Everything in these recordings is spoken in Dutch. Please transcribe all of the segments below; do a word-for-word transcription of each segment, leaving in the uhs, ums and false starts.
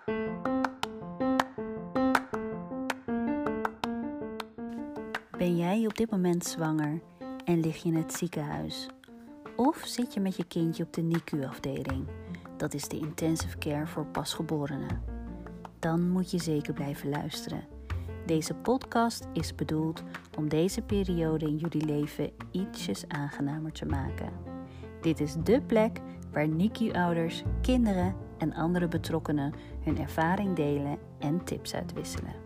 Ben jij op dit moment zwanger en lig je in het ziekenhuis? Of zit je met je kindje op de N I C U-afdeling? Dat is de intensive care voor pasgeborenen. Dan moet je zeker blijven luisteren. Deze podcast is bedoeld om deze periode in jullie leven ietsjes aangenamer te maken. Dit is dé plek waar N I C U-ouders, kinderen en andere betrokkenen hun ervaring delen en tips uitwisselen.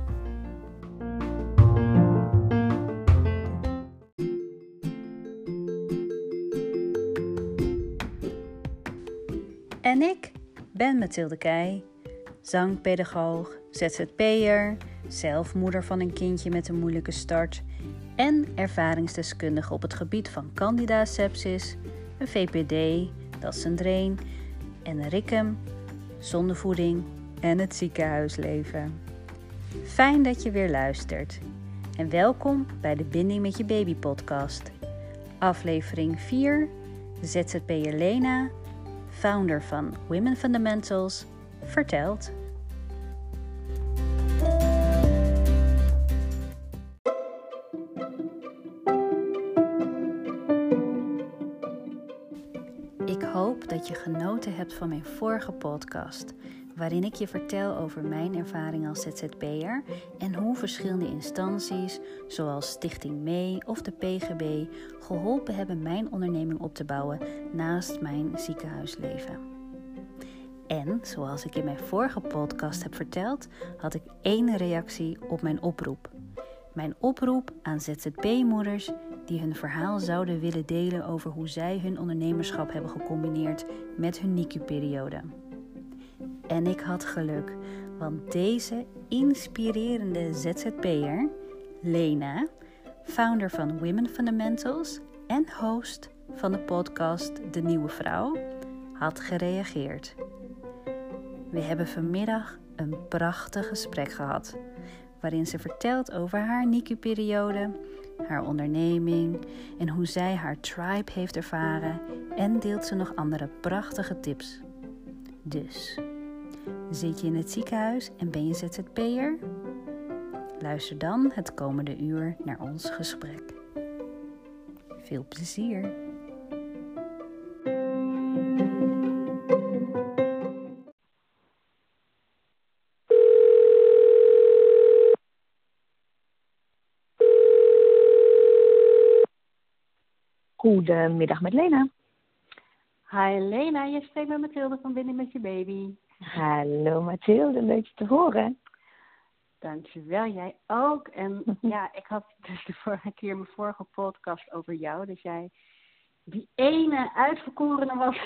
En ik ben Mathilde Keij, zangpedagoog, Z Z P'er, zelf moeder van een kindje met een moeilijke start en ervaringsdeskundige op het gebied van candida sepsis, een V P D, dat is een drain, en een ricum, zondevoeding en het ziekenhuisleven. Fijn dat je weer luistert en welkom bij de Binding met je baby podcast. Aflevering vier, Z Z P'er Lena, founder van Women Fundamentals, vertelt. Ik hoop dat je genoten hebt van mijn vorige podcast, waarin ik je vertel over mijn ervaring als Z Z P'er en hoe verschillende instanties, zoals Stichting Mee of de P G B, geholpen hebben mijn onderneming op te bouwen naast mijn ziekenhuisleven. En, zoals ik in mijn vorige podcast heb verteld, had ik één reactie op mijn oproep. Mijn oproep aan Z Z P-moeders die hun verhaal zouden willen delen over hoe zij hun ondernemerschap hebben gecombineerd met hun N I C U-periode. En ik had geluk, want deze inspirerende Z Z P'er, Lena, founder van Women Fundamentals en host van de podcast De Nieuwe Vrouw, had gereageerd. We hebben vanmiddag een prachtig gesprek gehad, waarin ze vertelt over haar N I C U-periode, haar onderneming en hoe zij haar tribe heeft ervaren en deelt ze nog andere prachtige tips. Dus, zit je in het ziekenhuis en ben je Z Z P'er? Luister dan het komende uur naar ons gesprek. Veel plezier! Goedemiddag met Lena. Hi Lena, je spreekt met Mathilde van Binding met je baby. Hallo Mathilde, leuk je te horen. Dankjewel, jij ook. En ja, ik had dus de vorige keer mijn vorige podcast over jou. Dus jij, die ene uitverkorene was,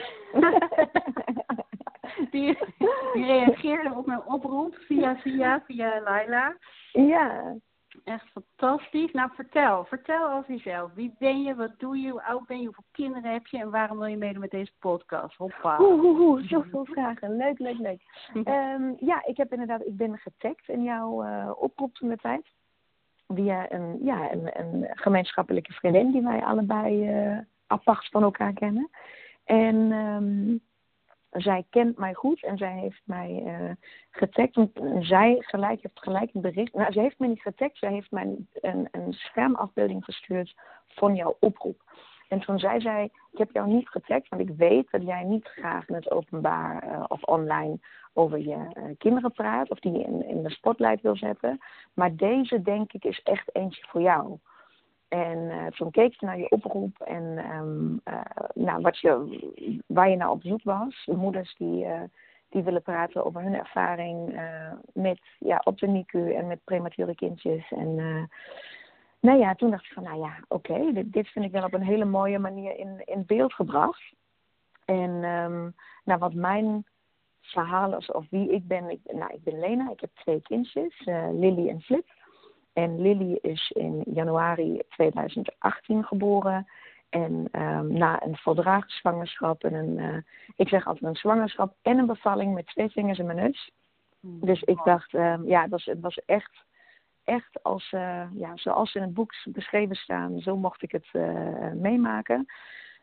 die, die reageerde op mijn oproep via, via, via Laila. Ja. Echt fantastisch. Nou, vertel. Vertel over jezelf. Wie ben je? Wat doe je? Hoe oud ben je? Hoeveel kinderen heb je? En waarom wil je meedoen met deze podcast? Hoppa. Oeh, oeh, oeh. Zoveel vragen. Leuk, leuk, leuk. um, ja, ik heb inderdaad, ik ben getagd in jouw uh, oproep toen de tijd. Via een, ja, een, een gemeenschappelijke vriendin die wij allebei uh, apart van elkaar kennen. En um, zij kent mij goed en zij heeft mij uh, getagd. En zij gelijk, heeft gelijk een bericht. Nou, ze heeft mij niet getagd. Zij heeft mij een, een schermafbeelding gestuurd van jouw oproep. En toen zij zei, ik heb jou niet getagd, want ik weet dat jij niet graag in het openbaar uh, of online over je uh, kinderen praat. Of die in, in de spotlight wil zetten. Maar deze, denk ik, is echt eentje voor jou. En uh, toen keek je naar je oproep en um, uh, nou, wat je, waar je nou op zoek was. Moeders die, uh, die willen praten over hun ervaring uh, met, ja, op de N I C U en met premature kindjes. En uh, nou ja, toen dacht ik van, nou ja, oké, okay, dit, dit vind ik wel op een hele mooie manier in, in beeld gebracht. En um, nou, wat mijn verhaal is, of wie ik ben, ik, nou, ik ben Lena, ik heb twee kindjes, uh, Lily en Flip. En Lily is in januari tweeduizend achttien geboren. En um, na een voldragen zwangerschap en een, uh, ik zeg altijd een zwangerschap en een bevalling met twee vingers in mijn neus. Mm. Dus ik dacht, um, ja, het was, het was echt, echt als, uh, ja, zoals in het boek beschreven staan, zo mocht ik het uh, meemaken.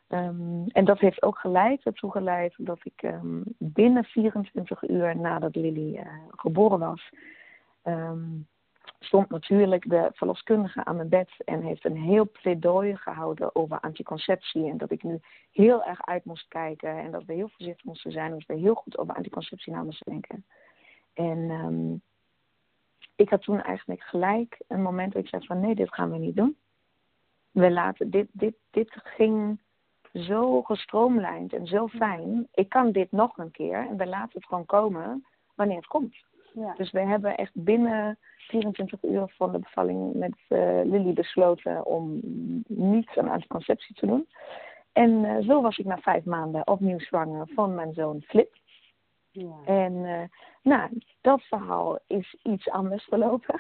Um, en dat heeft ook geleid, ertoe geleid dat ik um, binnen vierentwintig uur nadat Lily uh, geboren was, um, stond natuurlijk de verloskundige aan mijn bed en heeft een heel pleidooi gehouden over anticonceptie. En dat ik nu heel erg uit moest kijken en dat we heel voorzichtig moesten zijn. En dat we heel goed over anticonceptie na moesten denken. En um, ik had toen eigenlijk gelijk een moment dat ik zei van nee, dit gaan we niet doen. We laten, dit, dit, dit ging zo gestroomlijnd en zo fijn. Ik kan dit nog een keer en we laten het gewoon komen wanneer het komt. Ja. Dus we hebben echt binnen vierentwintig uur van de bevalling met uh, Lily besloten om niet aan anticonceptie te doen. En uh, zo was ik na vijf maanden opnieuw zwanger van mijn zoon Flip. Ja. En uh, nou, dat verhaal is iets anders verlopen.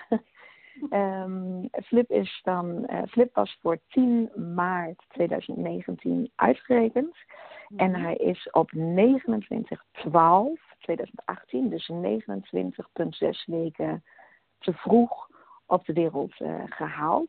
um, Flip is dan, uh, Flip was voor tien maart tweeduizend negentien uitgerekend. Ja. En hij is op negenentwintig twaalf tweeduizend achttien, dus negenentwintig komma zes weken te vroeg op de wereld uh, gehaald.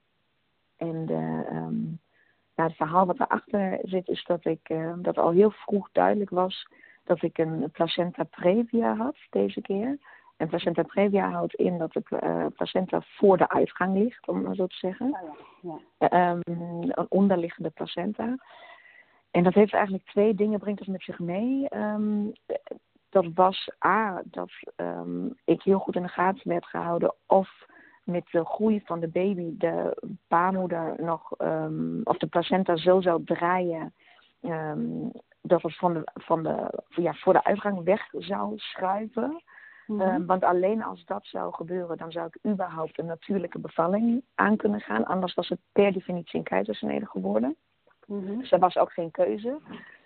En de, um, nou, het verhaal wat erachter zit is dat ik uh, dat al heel vroeg duidelijk was dat ik een placenta previa had deze keer. En placenta previa houdt in dat de uh, placenta voor de uitgang ligt, om het maar zo te zeggen. Ja, ja. Um, een onderliggende placenta. En dat heeft eigenlijk twee dingen, brengt het met zich mee. Um, dat was A, dat um, ik heel goed in de gaten werd gehouden of met de groei van de baby de baarmoeder nog, um, of de placenta zo zou draaien, um, dat het van de, van de, ja, voor de uitgang weg zou schuiven. Mm-hmm. Um, want alleen als dat zou gebeuren, dan zou ik überhaupt een natuurlijke bevalling aan kunnen gaan. Anders was het per definitie een keizersnede geworden. Mm-hmm. Dus er was ook geen keuze.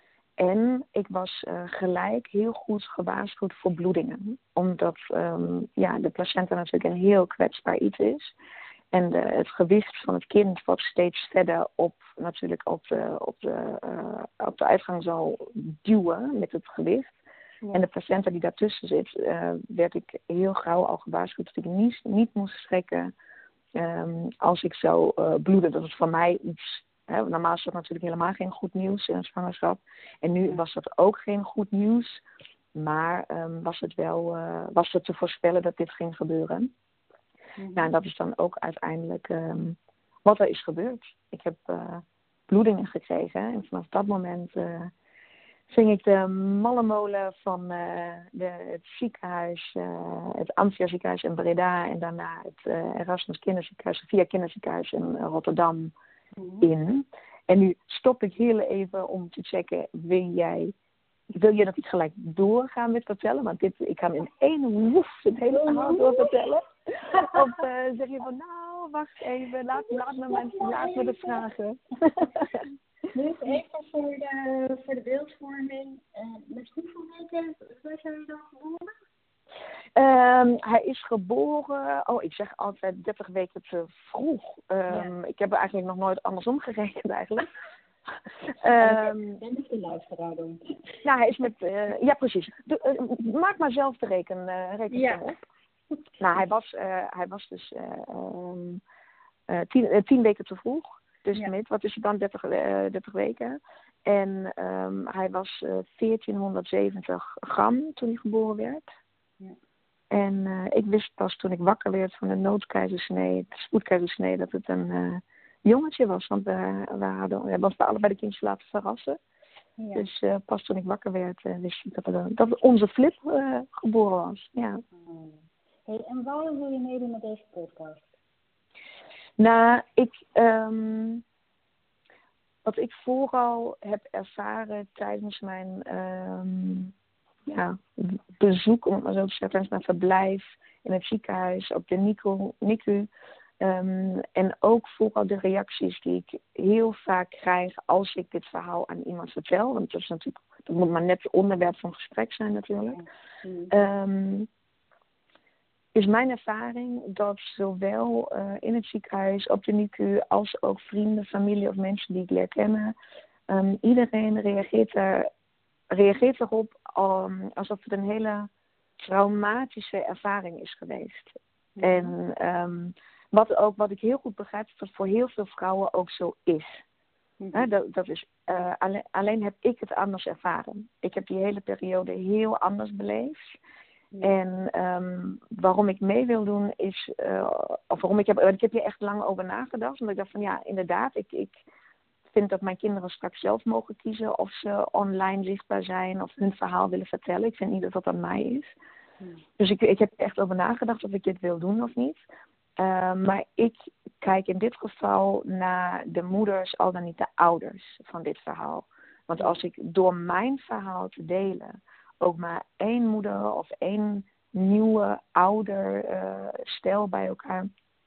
En ik was uh, gelijk heel goed gewaarschuwd voor bloedingen. Omdat um, ja, de placenta natuurlijk een heel kwetsbaar iets is. En de, het gewicht van het kind wat steeds verder op, natuurlijk op de, op de, uh, op de uitgang zal duwen met het gewicht. Ja. En de placenta die daartussen zit, uh, werd ik heel gauw al gewaarschuwd dat ik niet, niet moest schrikken um, als ik zou uh, bloeden. Dat is voor mij iets... He, normaal is dat natuurlijk helemaal geen goed nieuws in een zwangerschap. En nu was dat ook geen goed nieuws. Maar um, was het wel uh, was het te voorspellen dat dit ging gebeuren. Mm-hmm. Nou, en dat is dan ook uiteindelijk um, wat er is gebeurd. Ik heb uh, bloedingen gekregen. En vanaf dat moment uh, ging ik de malle molen van uh, de, het ziekenhuis, uh, het Amphia ziekenhuis in Breda. En daarna het uh, Erasmus kinderziekenhuis, Sophia kinderziekenhuis in uh, Rotterdam. In. En nu stop ik heel even om te checken, wil jij, wil je dat ik gelijk doorgaan met vertellen? Want dit, ik kan in één woef het hele verhaal door vertellen. Of uh, zeg je van, nou, wacht even, laat, laat, me, mensen, laat me de vragen. Dus even voor de, voor de beeldvorming, uh, met hoeveel weken zijn jullie dan geboren? Um, hij is geboren, oh ik zeg altijd dertig weken te vroeg. Um, ja. Ik heb er eigenlijk nog nooit andersom gerekend eigenlijk. um, Ben ik de luisteraar dan? Ja, hij is met, uh, ja precies. De, uh, maak maar zelf de reken, uh, reken ja. op. Nou, hij was, uh, hij was dus uh, um, uh, tien, uh, tien weken te vroeg. Dus ja. met, wat is het dan, dertig, uh, dertig weken. En um, hij was uh, veertienhonderdzeventig gram toen hij geboren werd. Ja. En uh, ik wist pas toen ik wakker werd van de noodkeizersnee, de spoedkeizersnee, dat het een uh, jongetje was. Want we, we hadden, we hebben allebei de kindjes laten verrassen. Ja. Dus uh, pas toen ik wakker werd, uh, wist ik dat, er, dat onze Flip uh, geboren was. Ja. Hey, en waarom wil je meedoen met deze podcast? Nou, ik, um, wat ik vooral heb ervaren tijdens mijn um, ja, bezoek, om het maar zo te zeggen, tijdens mijn verblijf in het ziekenhuis, op de N I C U. Um, en ook vooral de reacties die ik heel vaak krijg als ik dit verhaal aan iemand vertel. Want dat is natuurlijk, dat moet maar net het onderwerp van gesprek zijn natuurlijk. Um, is mijn ervaring dat zowel uh, in het ziekenhuis, op de N I C U, als ook vrienden, familie of mensen die ik leer kennen, um, iedereen reageert, er, reageert erop um, alsof het een hele traumatische ervaring is geweest. Ja. En um, wat, ook, wat ik heel goed begrijp, is dat voor heel veel vrouwen ook zo is. Mm-hmm. Hè, dat, dat is, uh, alleen, alleen heb ik het anders ervaren. Ik heb die hele periode heel anders beleefd. Ja. En um, waarom ik mee wil doen is, uh, of waarom ik heb, ik heb hier echt lang over nagedacht. Omdat ik dacht van ja, inderdaad, ik, ik vind dat mijn kinderen straks zelf mogen kiezen of ze online zichtbaar zijn of hun verhaal willen vertellen. Ik vind niet dat dat aan mij is. Hmm. Dus ik, ik heb er echt over nagedacht of ik dit wil doen of niet. Uh, maar ik kijk in dit geval naar de moeders, al dan niet de ouders van dit verhaal. Want als ik door mijn verhaal te delen ook maar één moeder of één nieuwe ouder uh, stel bij elkaar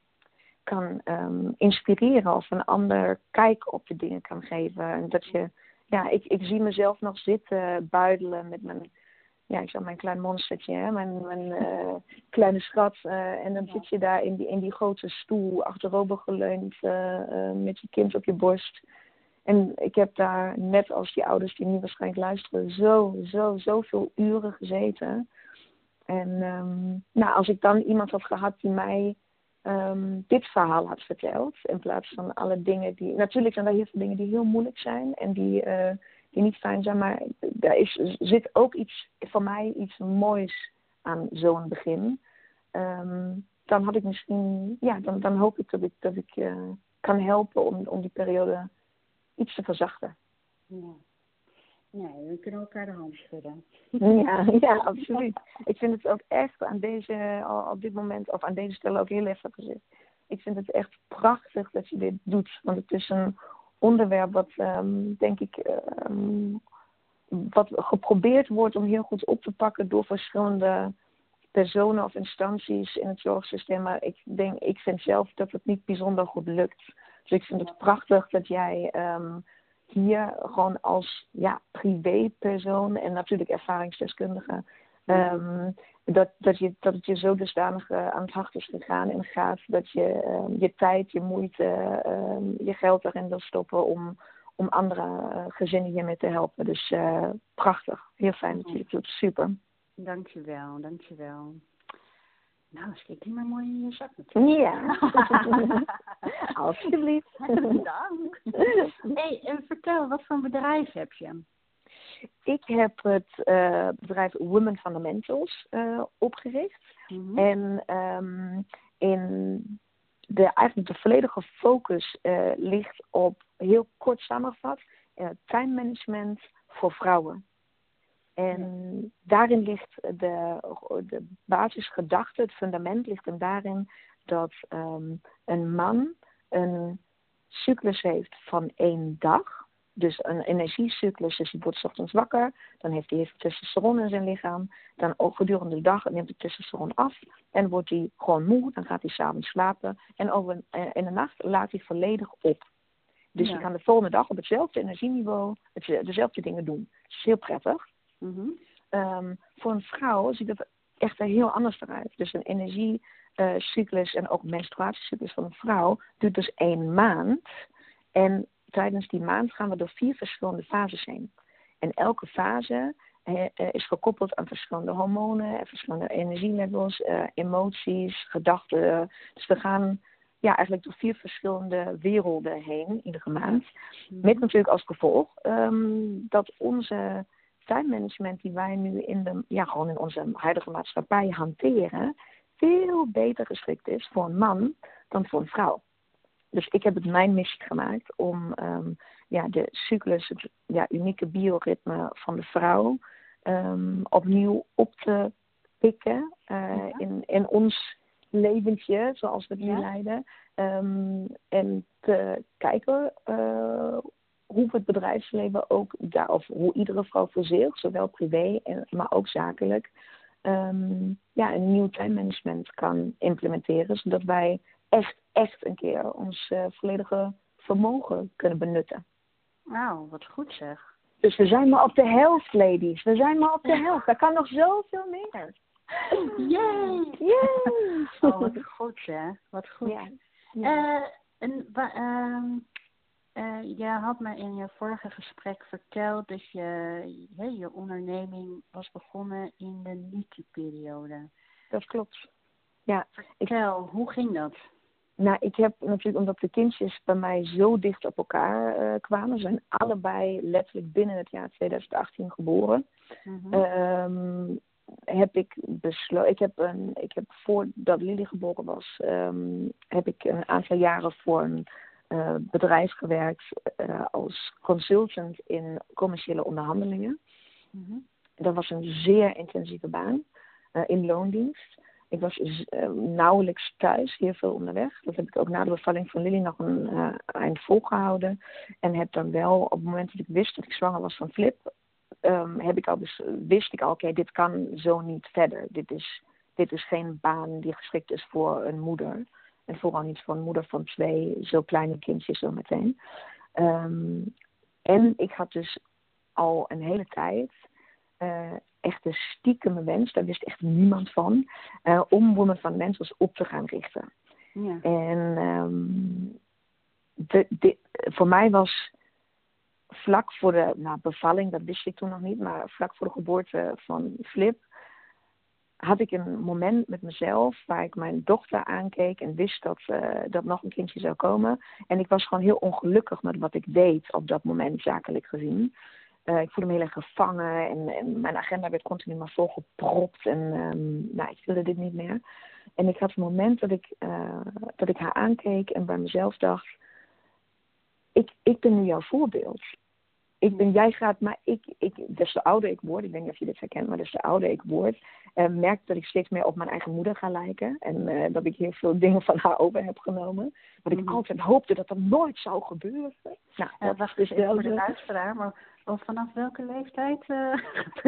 kan um, inspireren of een ander kijk op de dingen kan geven. En dat je, ja, ik, ik zie mezelf nog zitten buidelen met mijn, ja, ik zeg mijn klein monstertje, hè, mijn, mijn uh, kleine schat. Uh, en dan ja. zit je daar in die, in die grote stoel, achterover geleund, uh, uh, met je kind op je borst. En ik heb daar, net als die ouders die nu waarschijnlijk luisteren, zo, zo, zoveel uren gezeten. En um, nou, als ik dan iemand had gehad die mij um, dit verhaal had verteld, in plaats van alle dingen die... Natuurlijk zijn er heel veel dingen die heel moeilijk zijn en die, uh, die niet fijn zijn, maar daar is, zit ook iets, voor mij iets moois aan zo'n begin. Um, dan had ik misschien, ja, dan, dan hoop ik dat ik, dat ik uh, kan helpen om, om die periode iets te verzachten. Ja. Nee, we kunnen elkaar de hand schudden. Ja, ja, absoluut. Ik vind het ook echt aan deze, op dit moment, of aan deze stelle ook heel even gezegd. Ik vind het echt prachtig dat je dit doet. Want het is een onderwerp wat, um, denk ik, um, wat geprobeerd wordt om heel goed op te pakken door verschillende personen of instanties in het zorgsysteem. Maar ik denk, ik vind zelf dat het niet bijzonder goed lukt. Dus ik vind het prachtig dat jij um, hier gewoon als ja, privépersoon en natuurlijk ervaringsdeskundige, um, dat, dat, je, dat het je zo dusdanig uh, aan het hart is gegaan en gaat dat je um, je tijd, je moeite, um, je geld erin wil stoppen om, om andere uh, gezinnen hiermee te helpen. Dus uh, prachtig, heel fijn dat je het doet, super. Dankjewel, dankjewel. Nou, schiet die maar mooi in je zak natuurlijk. Ja, alsjeblieft. Dank. Hey, en vertel, wat voor een bedrijf heb je? Ik heb het uh, bedrijf Women Fundamentals uh, opgericht. Mm-hmm. En um, in de, eigenlijk de volledige focus uh, ligt op, heel kort samengevat, uh, time management voor vrouwen. En ja. daarin ligt de, de basisgedachte, het fundament ligt hem daarin dat um, een man een cyclus heeft van één dag. Dus een energiecyclus, dus hij wordt 's ochtends wakker, dan heeft hij even testosteron in zijn lichaam. Dan ook gedurende de dag neemt hij testosteron af en wordt hij gewoon moe, dan gaat hij 's avonds slapen. En over, in de nacht laat hij volledig op. Dus ja. je kan de volgende dag op hetzelfde energieniveau het, dezelfde dingen doen. Dat is heel prettig. Mm-hmm. Um, voor een vrouw ziet het echt er heel anders eruit. Dus een energiecyclus uh, en ook menstruatiecyclus van een vrouw duurt dus één maand. En tijdens die maand gaan we door vier verschillende fases heen. En elke fase uh, is gekoppeld aan verschillende hormonen, en verschillende energielevels, uh, emoties, gedachten. Dus we gaan ja, eigenlijk door vier verschillende werelden heen iedere maand. Mm-hmm. Met natuurlijk als gevolg um, dat onze time management die wij nu in, de, ja, gewoon in onze huidige maatschappij hanteren, veel beter geschikt is voor een man dan voor een vrouw. Dus ik heb het mijn missie gemaakt om um, ja, de cyclus, het ja, unieke bioritme van de vrouw um, opnieuw op te pikken uh, ja. in, in ons leventje, zoals we het nu ja. leiden. Um, en te kijken uh, hoe het bedrijfsleven ook daar, of hoe iedere vrouw voor zich, zowel privé, en, maar ook zakelijk, um, ja, een nieuw time management kan implementeren, zodat wij echt, echt een keer ons uh, volledige vermogen kunnen benutten. Nou, wat goed zeg. Dus we zijn maar op de helft, ladies. We zijn maar op de helft. Er kan nog zoveel meer. Yay! Yay! Oh, wat goed hè. Wat goed. Ja. Ja. Uh, en, uh, uh, je had me in je vorige gesprek verteld dat je, hey, je onderneming was begonnen in de N I T U-periode. Dat klopt. Ja. Vertel, ik... hoe ging dat? Nou, ik heb natuurlijk, omdat de kindjes bij mij zo dicht op elkaar uh, kwamen, zijn allebei letterlijk binnen het jaar tweeduizend achttien geboren. Mm-hmm. Um, heb ik besloten, ik heb, een, ik heb voordat Lily geboren was, um, heb ik een aantal jaren voor een uh, bedrijf gewerkt uh, als consultant in commerciële onderhandelingen. Mm-hmm. Dat was een zeer intensieve baan uh, in loondienst. Ik was uh, nauwelijks thuis, heel veel onderweg. Dat heb ik ook na de bevalling van Lily nog een uh, eind volgehouden. En heb dan wel, op het moment dat ik wist dat ik zwanger was van Flip, um, heb ik al dus, wist ik al, oké, okay, dit kan zo niet verder. Dit is, dit is geen baan die geschikt is voor een moeder. En vooral niet voor een moeder van twee zo kleine kindjes zo meteen. Um, en ik had dus al een hele tijd Uh, echt een stiekeme wens, daar wist echt niemand van, uh, om Women van Mentors op te gaan richten. Ja. En um, de, de, voor mij was vlak voor de nou, bevalling, dat wist ik toen nog niet, maar vlak voor de geboorte van Flip, had ik een moment met mezelf waar ik mijn dochter aankeek en wist dat, uh, dat nog een kindje zou komen. En ik was gewoon heel ongelukkig met wat ik deed op dat moment, zakelijk gezien. Uh, ik voelde me heel erg gevangen en, en mijn agenda werd continu maar volgepropt en um, nou, ik wilde dit niet meer. En ik had een moment dat ik, uh, dat ik haar aankeek en bij mezelf dacht, ik, ik ben nu jouw voorbeeld. Ik ben, jij gaat, maar ik, ik, des te ouder ik word, ik weet niet of je dit herkent, maar des te ouder ik word, uh, merk dat ik steeds meer op mijn eigen moeder ga lijken. En uh, dat ik heel veel dingen van haar over heb genomen. Wat ik mm-hmm. altijd hoopte dat dat nooit zou gebeuren. Nou, uh, dat wacht eens even voor de luisteraar, maar of vanaf welke leeftijd? Uh,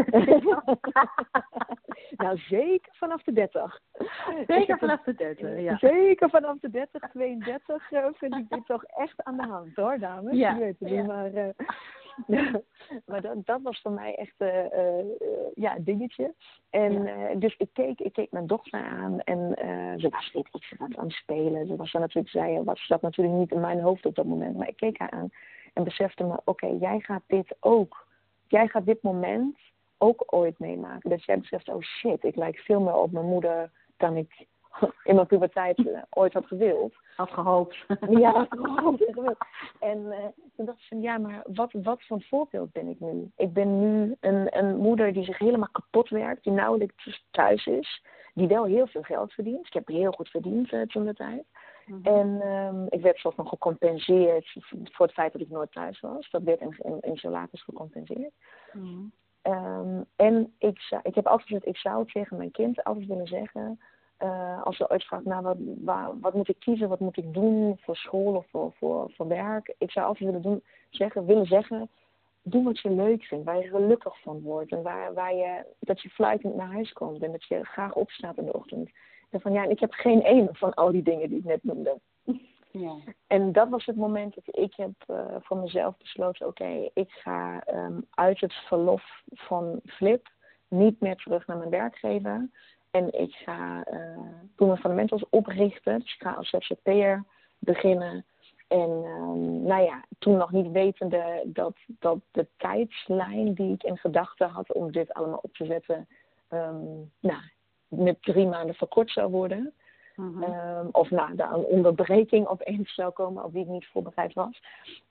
nou, zeker vanaf de dertig. Zeker vanaf de dertig, ja. Zeker vanaf de dertig, tweeëndertig uh, vind ik dit toch echt aan de hand, hoor, dames. Ja. Ik weet het niet, ja. maar... Uh, Ja, maar dat, dat was voor mij echt uh, uh, ja, een dingetje. En ja. uh, dus ik keek, ik keek mijn dochter aan en uh, ze was niet iets aan het spelen. Ze was dan natuurlijk, zei, was dat natuurlijk niet in mijn hoofd op dat moment. Maar ik keek haar aan en besefte me, oké, okay, jij gaat dit ook, jij gaat dit moment ook ooit meemaken. Dus jij beseft, oh shit, ik lijk veel meer op mijn moeder dan ik in mijn puberteit uh, ooit had gewild. Had gehoopt. Ja, had gehoopt. En uh, toen dacht ik van, ja, maar wat, wat voor voorbeeld ben ik nu? Ik ben nu een, een moeder die zich helemaal kapot werkt, die nauwelijks thuis is, die wel heel veel geld verdient. Ik heb heel goed verdiend uh, toen de tijd. Mm-hmm. En um, ik werd soort van gecompenseerd voor het feit dat ik nooit thuis was. Dat werd in, in, in salaris gecompenseerd. Mm-hmm. Um, en ik, zou, ik heb altijd gezegd, ik zou tegen mijn kind altijd willen zeggen, Uh, als ze ooit vraagt, nou, wat, waar, wat moet ik kiezen, wat moet ik doen voor school of voor, voor, voor werk. Ik zou altijd willen, doen, zeggen, willen zeggen, doe wat je leuk vindt, waar je gelukkig van wordt. En waar, waar je, dat je fluitend naar huis komt en dat je graag opstaat in de ochtend. En van ja, ik heb geen ene van al die dingen die ik net noemde. Ja. En dat was het moment dat ik heb uh, voor mezelf besloten, oké, okay, ik ga um, uit het verlof van Flip niet meer terug naar mijn werkgever. En ik ga uh, Women van Mentors oprichten. Dus ik ga als Z Z P'er beginnen. En um, nou ja, toen nog niet wetende dat, dat de tijdslijn die ik in gedachten had om dit allemaal op te zetten, um, nou, met drie maanden verkort zou worden. Mm-hmm. Um, of nou, daar een onderbreking opeens zou komen op die ik niet voorbereid was.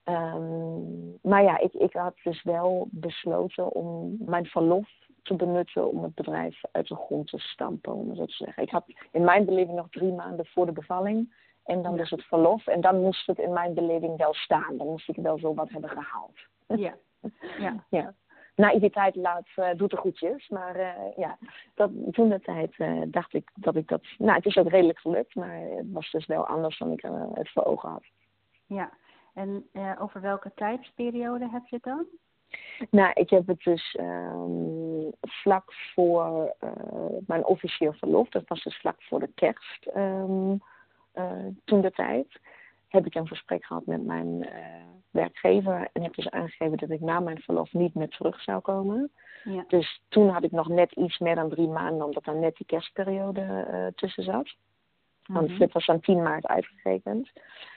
Um, maar ja, ik, ik had dus wel besloten om mijn verlof te benutten om het bedrijf uit de grond te stampen, om het zo te zeggen. Ik had in mijn beleving nog drie maanden voor de bevalling en dan ja. dus het verlof. En dan moest het in mijn beleving wel staan. Dan moest ik wel zo wat hebben gehaald. Ja. ja. ja. Naïviteit laat, uh, doet de goedjes. Maar uh, ja, dat, toen de tijd uh, dacht ik dat ik dat... Nou, het is ook redelijk gelukt, maar het was dus wel anders dan ik uh, het voor ogen had. Ja, en uh, over welke tijdsperiode heb je het dan? Nou, ik heb het dus um, vlak voor uh, mijn officieel verlof, dat was dus vlak voor de kerst, um, uh, toen de tijd, heb ik een gesprek gehad met mijn uh, werkgever en heb dus aangegeven dat ik na mijn verlof niet meer terug zou komen. Ja. Dus toen had ik nog net iets meer dan drie maanden, omdat er net die kerstperiode uh, tussen zat. Want mm-hmm. het was dan tien maart uitgerekend.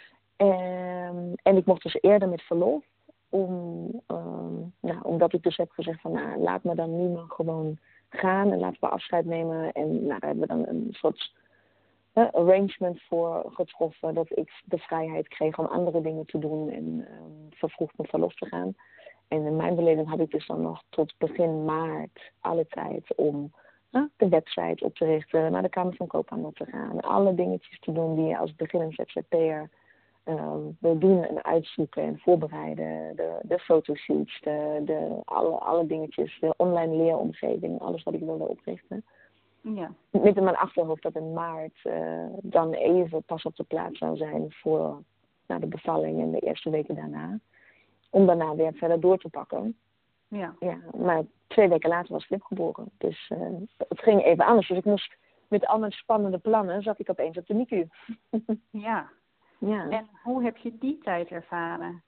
Um, en ik mocht dus eerder met verlof. Om, um, nou, omdat ik dus heb gezegd van nou, laat me dan nu maar gewoon gaan en laten we afscheid nemen. En nou, daar hebben we dan een soort uh, arrangement voor getroffen. Dat ik de vrijheid kreeg om andere dingen te doen en um, vervroegd met verlof te gaan. En in mijn beleving had ik dus dan nog tot begin maart alle tijd om uh, de website op te richten, naar de Kamer van Koophandel te gaan. Alle dingetjes te doen die je als beginnend Z Z P'er uh, wil doen en uitzoeken en voorbereiden. De, de fotoshoots, de, de, alle, alle dingetjes, de online leeromgeving, alles wat ik wilde oprichten. Ja. Met in mijn achterhoofd dat in maart uh, dan even pas op de plaats zou zijn voor nou, de bevalling en de eerste weken daarna. Om daarna weer verder door te pakken. Ja. Ja, maar twee weken later was Flip geboren. Dus uh, het ging even anders. Dus ik moest met al mijn spannende plannen, zat ik opeens op de N I C U. Ja. Ja. En hoe heb je die tijd ervaren?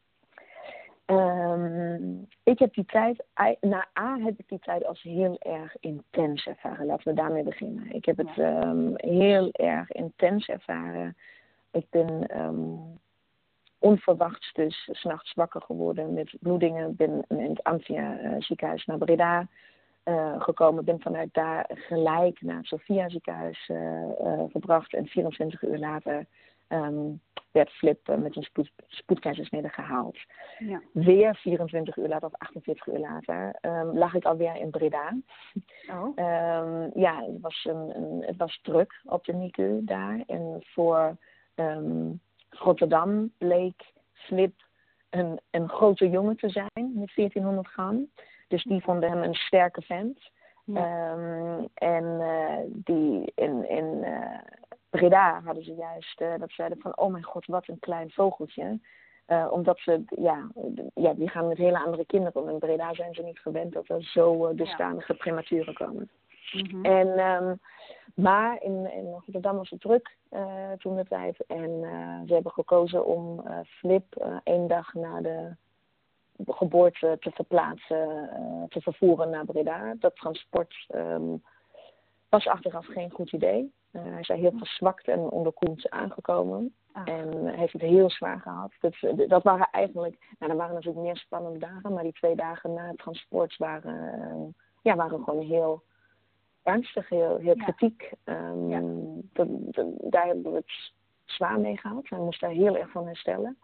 Um, ik heb die tijd, na A heb ik die tijd als heel erg intens ervaren. Laten we daarmee beginnen. Ik heb het ja. um, heel erg intens ervaren. Ik ben um, onverwachts dus 's nachts wakker geworden met bloedingen. Ben in het Amphia uh, ziekenhuis naar Breda uh, gekomen. Ben vanuit daar gelijk naar het Sophia ziekenhuis uh, uh, gebracht. En vierentwintig uur later um, werd Flip uh, met een spoed, spoedkeizersnede gehaald. Ja. Weer vierentwintig uur later of achtenveertig uur later um, lag ik alweer in Breda. Oh. Um, ja, het was, een, een, het was druk op de N I C U daar. En voor um, Rotterdam bleek Flip een, een grote jongen te zijn met veertienhonderd gram. Dus die vonden hem een sterke vent. Ja. Um, en uh, die in, in uh, Breda hadden ze juist uh, dat zeiden van oh mijn god, wat een klein vogeltje. Uh, omdat ze, ja, ja, die gaan met hele andere kinderen om. In Breda zijn ze niet gewend dat er zo uh, dusdanige prematuren komen. Mm-hmm. En, um, maar in, in Rotterdam was het druk uh, toen de tijd. En uh, ze hebben gekozen om uh, Flip uh, één dag na de geboorte te verplaatsen, uh, te vervoeren naar Breda. Dat transport um, was achteraf geen goed idee. Uh, hij is heel verzwakt en onderkoeld aangekomen. Ah. En heeft het heel zwaar gehad. Dat, dat waren eigenlijk, nou, er waren natuurlijk meer spannende dagen, maar die twee dagen na het transport waren, uh, ja, waren gewoon heel ernstig, heel, heel ja. kritiek. Um, ja. dat, dat, daar hebben we het zwaar mee gehad. Hij moest daar heel erg van herstellen.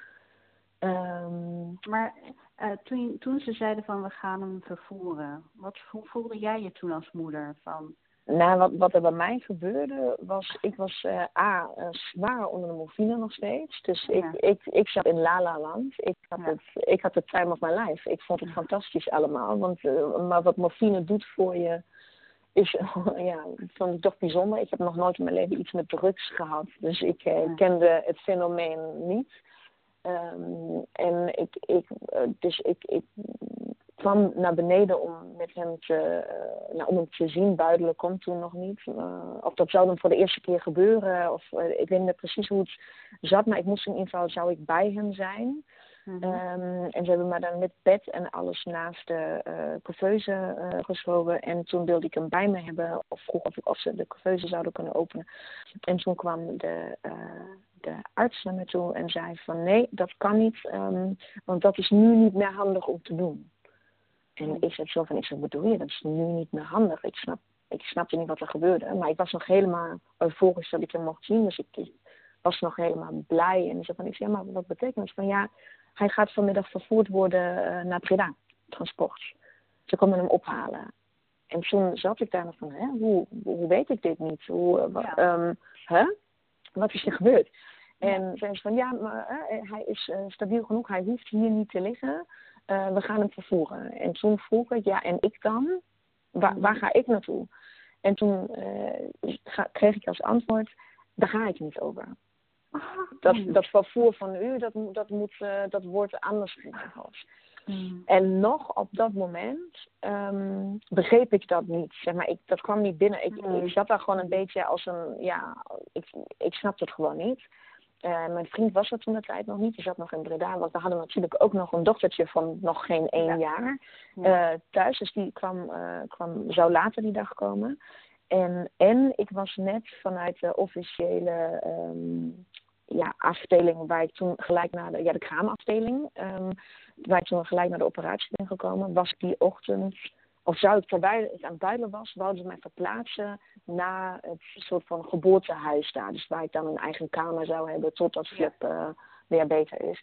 Um, maar uh, toen, toen ze zeiden van we gaan hem vervoeren, wat, hoe voelde jij je toen als moeder? Van... Nou, wat, wat er bij mij gebeurde was, ik was uh, A, uh, zwaar onder de morfine nog steeds. Dus ja. ik, ik, ik zat in La La Land. Ik had, ja. het, ik had de time of my life. Ik vond het ja. fantastisch allemaal. Want, uh, maar wat morfine doet voor je, is, ja, dat vond ik toch bijzonder. Ik heb nog nooit in mijn leven iets met drugs gehad. Dus ik uh, ja. kende het fenomeen niet. Um, en ik, ik, uh, dus ik, ik kwam naar beneden om met hem te, uh, nou, om hem te zien. Buidelen komt toen nog niet. Uh, of dat zou dan voor de eerste keer gebeuren. Of uh, ik weet niet meer precies hoe het zat. Maar ik moest in ieder geval, zou ik bij hem zijn. Mm-hmm. Um, en ze hebben me dan met bed en alles naast de uh, couveuse uh, geschoven. En toen wilde ik hem bij me hebben. Of vroeg of, ik, of ze de couveuse zouden kunnen openen. En toen kwam de... Uh, de arts naar me toe en zei van nee, dat kan niet, um, want dat is nu niet meer handig om te doen. En ik zei zo van, ik zeg, wat bedoel je, dat is nu niet meer handig. Ik, snap, ik snapte niet wat er gebeurde, maar ik was nog helemaal euforisch dat ik hem mocht zien, dus ik, ik was nog helemaal blij. En ik zei van, ik zei, ja, maar wat betekent dat? Van ja, hij gaat vanmiddag vervoerd worden uh, naar Breda, transport. Ze komen hem ophalen. En toen zat ik daar nog van, hè, hoe, hoe weet ik dit niet? Hoe, uh, ja. um, huh? Wat is er gebeurd? En zei ze van, ja, maar uh, hij is uh, stabiel genoeg, hij hoeft hier niet te liggen. Uh, we gaan hem vervoeren. En toen vroeg ik, ja, en ik dan? Waar, waar ga ik naartoe? En toen uh, ga, kreeg ik als antwoord, daar ga ik niet over. Dat, dat vervoer van u, dat, dat, moet, uh, dat wordt anders geregeld. Mm. En nog op dat moment um, begreep ik dat niet. Zeg maar, ik, dat kwam niet binnen. Ik, mm. ik zat daar gewoon een beetje als een, ja, ik, ik snapte het gewoon niet. Uh, mijn vriend was er toen de tijd nog niet. Die zat nog in Breda. Want we hadden natuurlijk ook nog een dochtertje van nog geen één ja. jaar ja. Uh, thuis. Dus die kwam, uh, kwam, zou later die dag komen. En, en ik was net vanuit de officiële um, ja, afdeling waar ik toen gelijk naar de, ja, de kraamafdeling, um, waar ik toen gelijk naar de operatie ben gekomen, was ik die ochtend of zou ik, terwijl ik aan het buidelen was, wouden ze mij verplaatsen naar het soort van geboortehuis daar. Dus waar ik dan een eigen kamer zou hebben totdat Flip uh, weer beter is.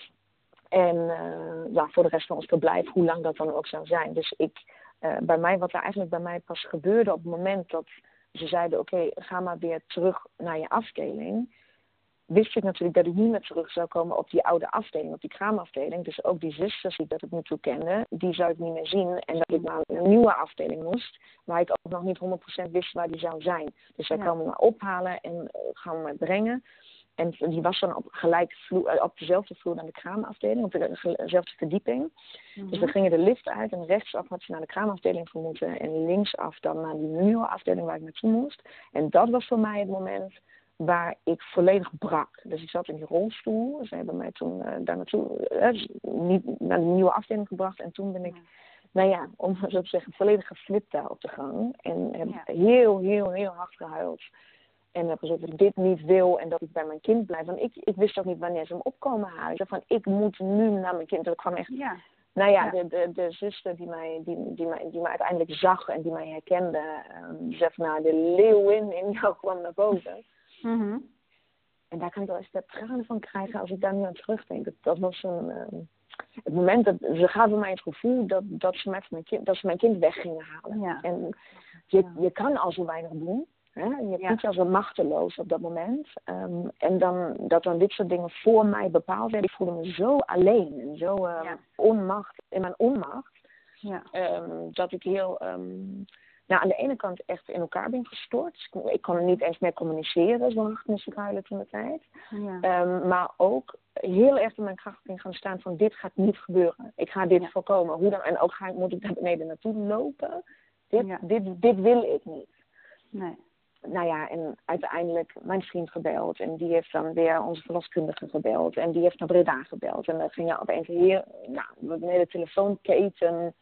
En uh, ja, voor de rest van ons verblijf, hoe lang dat dan ook zou zijn. Dus ik, uh, bij mij, wat er eigenlijk bij mij pas gebeurde op het moment dat ze zeiden, oké, okay, ga maar weer terug naar je afdeling. Wist ik natuurlijk dat ik niet meer terug zou komen op die oude afdeling, op die kraamafdeling. Dus ook die zusters die dat ik nu toe kende, die zou ik niet meer zien. En dat ik naar een nieuwe afdeling moest, waar ik ook nog niet honderd procent wist waar die zou zijn. Dus zij ja. kwamen me ophalen en uh, gaan me brengen. En die was dan op, gelijk vloer, op dezelfde vloer naar de kraamafdeling, op dezelfde verdieping. Mm-hmm. Dus we gingen de lift uit en rechtsaf had ze naar de kraamafdeling voor moeten. En linksaf dan naar die nieuwe afdeling waar ik naartoe moest. En dat was voor mij het moment waar ik volledig brak. Dus ik zat in die rolstoel. Ze hebben mij toen uh, daar naartoe, uh, niet naar de nieuwe afdeling gebracht. En toen ben ik, ja. nou ja, om zo te zeggen, volledig geflipt daar op de gang. En heb ja. heel, heel, heel hard gehuild. En heb gezegd dat ik dit niet wil en dat ik bij mijn kind blijf. Want ik, ik wist ook niet wanneer ze hem opkomen halen. Ik dacht van, ik moet nu naar mijn kind. Dat kwam echt... Ja. Nou ja, ja. De, de, de zuster die mij, die, die, mij, die mij uiteindelijk zag en die mij herkende. Um, die zei van, nou, de leeuwin in jou kwam naar boven. Mm-hmm. En daar kan ik wel eens de tranen van krijgen als ik daar nu aan terugdenk. Dat, dat was een... Um, het moment dat ze gaven mij het gevoel dat, dat, ze, met mijn kind, dat ze mijn kind weg gingen halen. Ja. En je, je kan al zo weinig doen. Hè? Je ja. voelt je als een machteloos op dat moment. Um, en dan, dat dan dit soort dingen voor mij bepaald werden. Ik voelde me zo alleen en zo uh, ja. onmacht, in mijn onmacht. Ja. Um, dat ik heel... Um, nou, aan de ene kant echt in elkaar ben gestort. Ik, ik kon niet eens meer communiceren. Zo hard moest ik huilen toen de tijd. Ja. Um, maar ook heel erg in mijn kracht in gaan staan van dit gaat niet gebeuren. Ik ga dit ja. voorkomen. Hoe dan? En ook ga ik, moet ik naar beneden naartoe lopen. Dit, ja. dit, dit wil ik niet. Nee. Nou ja, en uiteindelijk mijn vriend gebeld. En die heeft dan weer onze verloskundige gebeld. En die heeft naar Breda gebeld. En dan gingen opeens heel... Nou, een hele telefoonketen.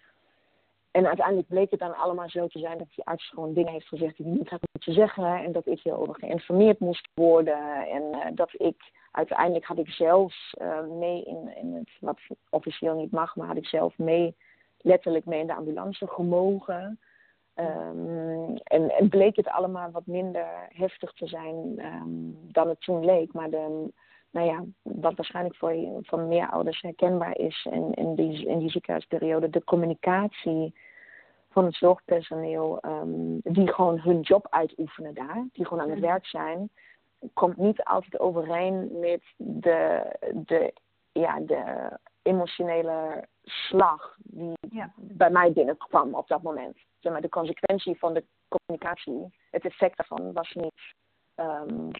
En uiteindelijk bleek het dan allemaal zo te zijn dat die arts gewoon dingen heeft gezegd die hij niet had moeten zeggen. En dat ik hierover geïnformeerd moest worden. En uh, dat ik... Uiteindelijk had ik zelfs uh, mee in, in het... Wat officieel niet mag, maar had ik zelf mee... Letterlijk mee in de ambulance gemogen... Um, en, en bleek het allemaal wat minder heftig te zijn um, dan het toen leek. Maar de, nou ja, wat waarschijnlijk voor, voor meer ouders herkenbaar is in, in, die, in die ziekenhuisperiode, de communicatie van het zorgpersoneel, um, die gewoon hun job uitoefenen daar, die gewoon aan het werk zijn, komt niet altijd overeen met de, de, ja, de emotionele slag die ja. bij mij binnenkwam op dat moment. Zeg maar, de consequentie van de communicatie, het effect daarvan was niet, um,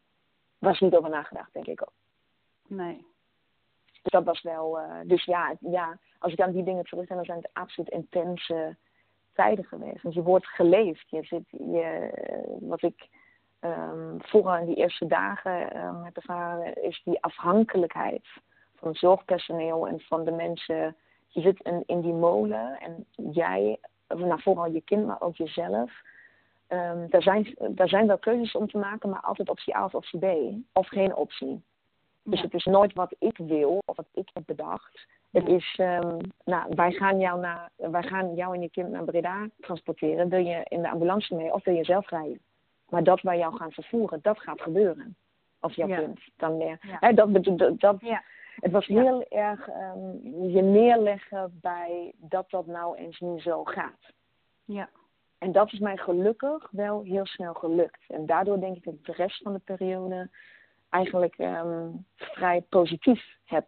was niet over nagedacht, denk ik ook. Nee. Dus dat was wel, uh, dus ja, ja, als ik aan die dingen terug denk, dan zijn het absoluut intense tijden geweest. Want je wordt geleefd. Je zit, je, wat ik um, vroeger in die eerste dagen um, heb ervaren, is die afhankelijkheid van het zorgpersoneel en van de mensen. Je zit in, in die molen en jij, nou, vooral je kind, maar ook jezelf. Um, daar, zijn, daar zijn wel keuzes om te maken, maar altijd optie A of optie B. Of geen optie. Ja. Dus het is nooit wat ik wil of wat ik heb bedacht. Ja. Het is, um, nou, wij gaan, jou naar, wij gaan jou en je kind naar Breda transporteren. Wil je in de ambulance mee of wil je zelf rijden? Maar dat wij jou gaan vervoeren, dat gaat gebeuren. Of jouw ja. kind dan meer. Ja. He, dat, dat, dat, ja. Het was heel ja. erg um, je neerleggen bij dat dat nou eens niet zo gaat. Ja. En dat is mij gelukkig wel heel snel gelukt. En daardoor denk ik dat ik de rest van de periode eigenlijk um, vrij positief heb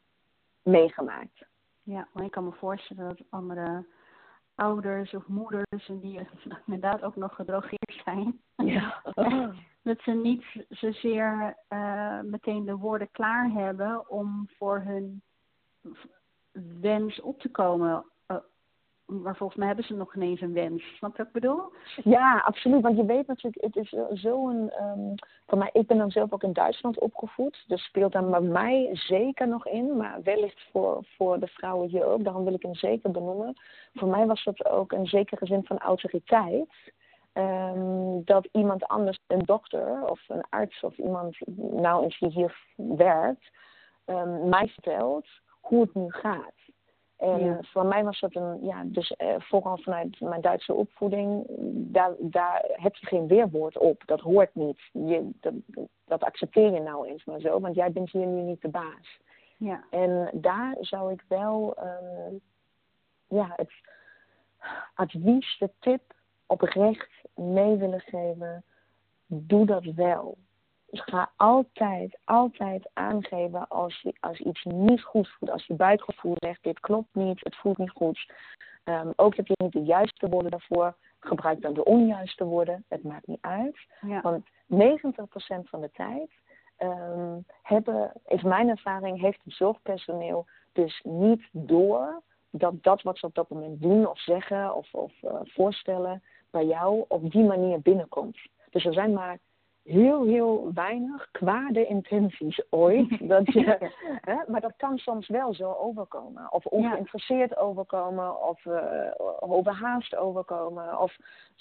meegemaakt. Ja, maar ik kan me voorstellen dat andere ouders of moeders en die inderdaad ook nog gedrogeerd zijn. Ja. Dat ze niet zozeer uh, meteen de woorden klaar hebben om voor hun wens op te komen. Uh, maar volgens mij hebben ze nog geen eens een wens. Snap je wat ik bedoel? Ja, absoluut. Want je weet natuurlijk, het is zo'n... Um, voor mij, ik ben dan zelf ook in Duitsland opgevoed. Dus speelt dan bij mij zeker nog in. Maar wellicht voor, voor de vrouwen hier ook. Daarom wil ik hem zeker benoemen. Voor mij was dat ook een zekere zin van autoriteit. Um, dat iemand anders, een dokter of een arts of iemand nou eens die hier werkt, um, mij vertelt hoe het nu gaat. En Ja. voor mij was dat een, ja, dus uh, vooral vanuit mijn Duitse opvoeding, daar, daar heb je geen weerwoord op. Dat hoort niet. Je, dat, dat accepteer je nou eens maar zo, want jij bent hier nu niet de baas. Ja. En daar zou ik wel, um, ja, het advies, de tip oprecht mee willen geven. Doe dat wel. Dus ga altijd, altijd aangeven als, je, als iets niet goed voelt. Als je buikgevoel zegt, dit klopt niet, het voelt niet goed. Um, ook heb je niet de juiste woorden daarvoor. Gebruik dan de onjuiste woorden. Het maakt niet uit. Ja. Want negentig procent van de tijd um, hebben, is mijn ervaring, heeft het zorgpersoneel dus niet door dat dat wat ze op dat moment doen of zeggen of, of uh, voorstellen bij jou op die manier binnenkomt. Dus er zijn maar heel, heel weinig kwade intenties ooit. Dat je, hè, maar dat kan soms wel zo overkomen. Of ongeïnteresseerd ja. overkomen. Of uh, overhaast overkomen. Of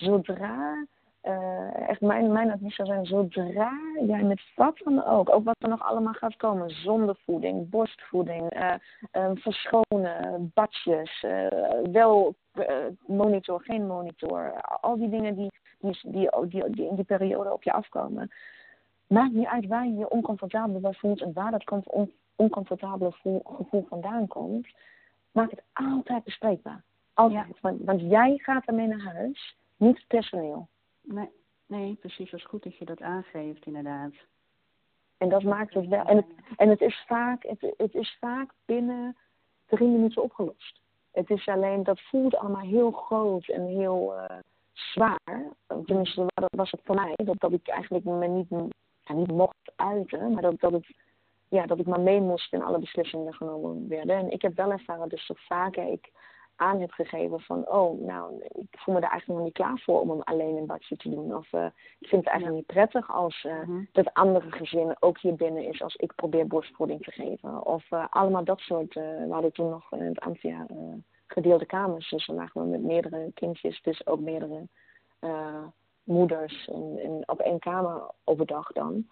zodra, uh, echt mijn, mijn advies zou zijn, zodra jij met wat dan ook, ook wat er nog allemaal gaat komen, zondevoeding, borstvoeding, uh, uh, verschonen, badjes, uh, wel uh, monitor, geen monitor, al die dingen die Die, die, die, die in die periode op je afkomen. Maakt niet uit waar je je oncomfortabel bij voelt en waar dat on, oncomfortabele gevoel, gevoel vandaan komt. Maak het altijd bespreekbaar. Altijd. Ja. Want, want jij gaat ermee naar huis, niet het personeel. Nee, nee, precies. Het is goed dat je dat aangeeft, inderdaad. En dat maakt het wel. En het, en het, is, vaak, het, het is vaak binnen drie minuten opgelost. Het is alleen, dat voelt allemaal heel groot en heel Uh, zwaar, tenminste was het voor mij, dat, dat ik eigenlijk me niet, ja, niet mocht uiten, maar dat, dat, het, ja, dat ik maar mee moest in alle beslissingen die genomen werden. En ik heb wel ervaren, dus zo vaker ik aan heb gegeven van, oh, nou, ik voel me er eigenlijk nog niet klaar voor om hem alleen een badje te doen. Of uh, ik vind het eigenlijk ja. niet prettig als uh, mm-hmm. dat andere gezin ook hier binnen is als ik probeer borstvoeding te geven. Of uh, allemaal dat soort, uh, we hadden toen nog in het Amphia uh, gedeelde kamers, dus dan lagen we met meerdere kindjes, dus ook meerdere uh, moeders in, in, op één kamer overdag dan.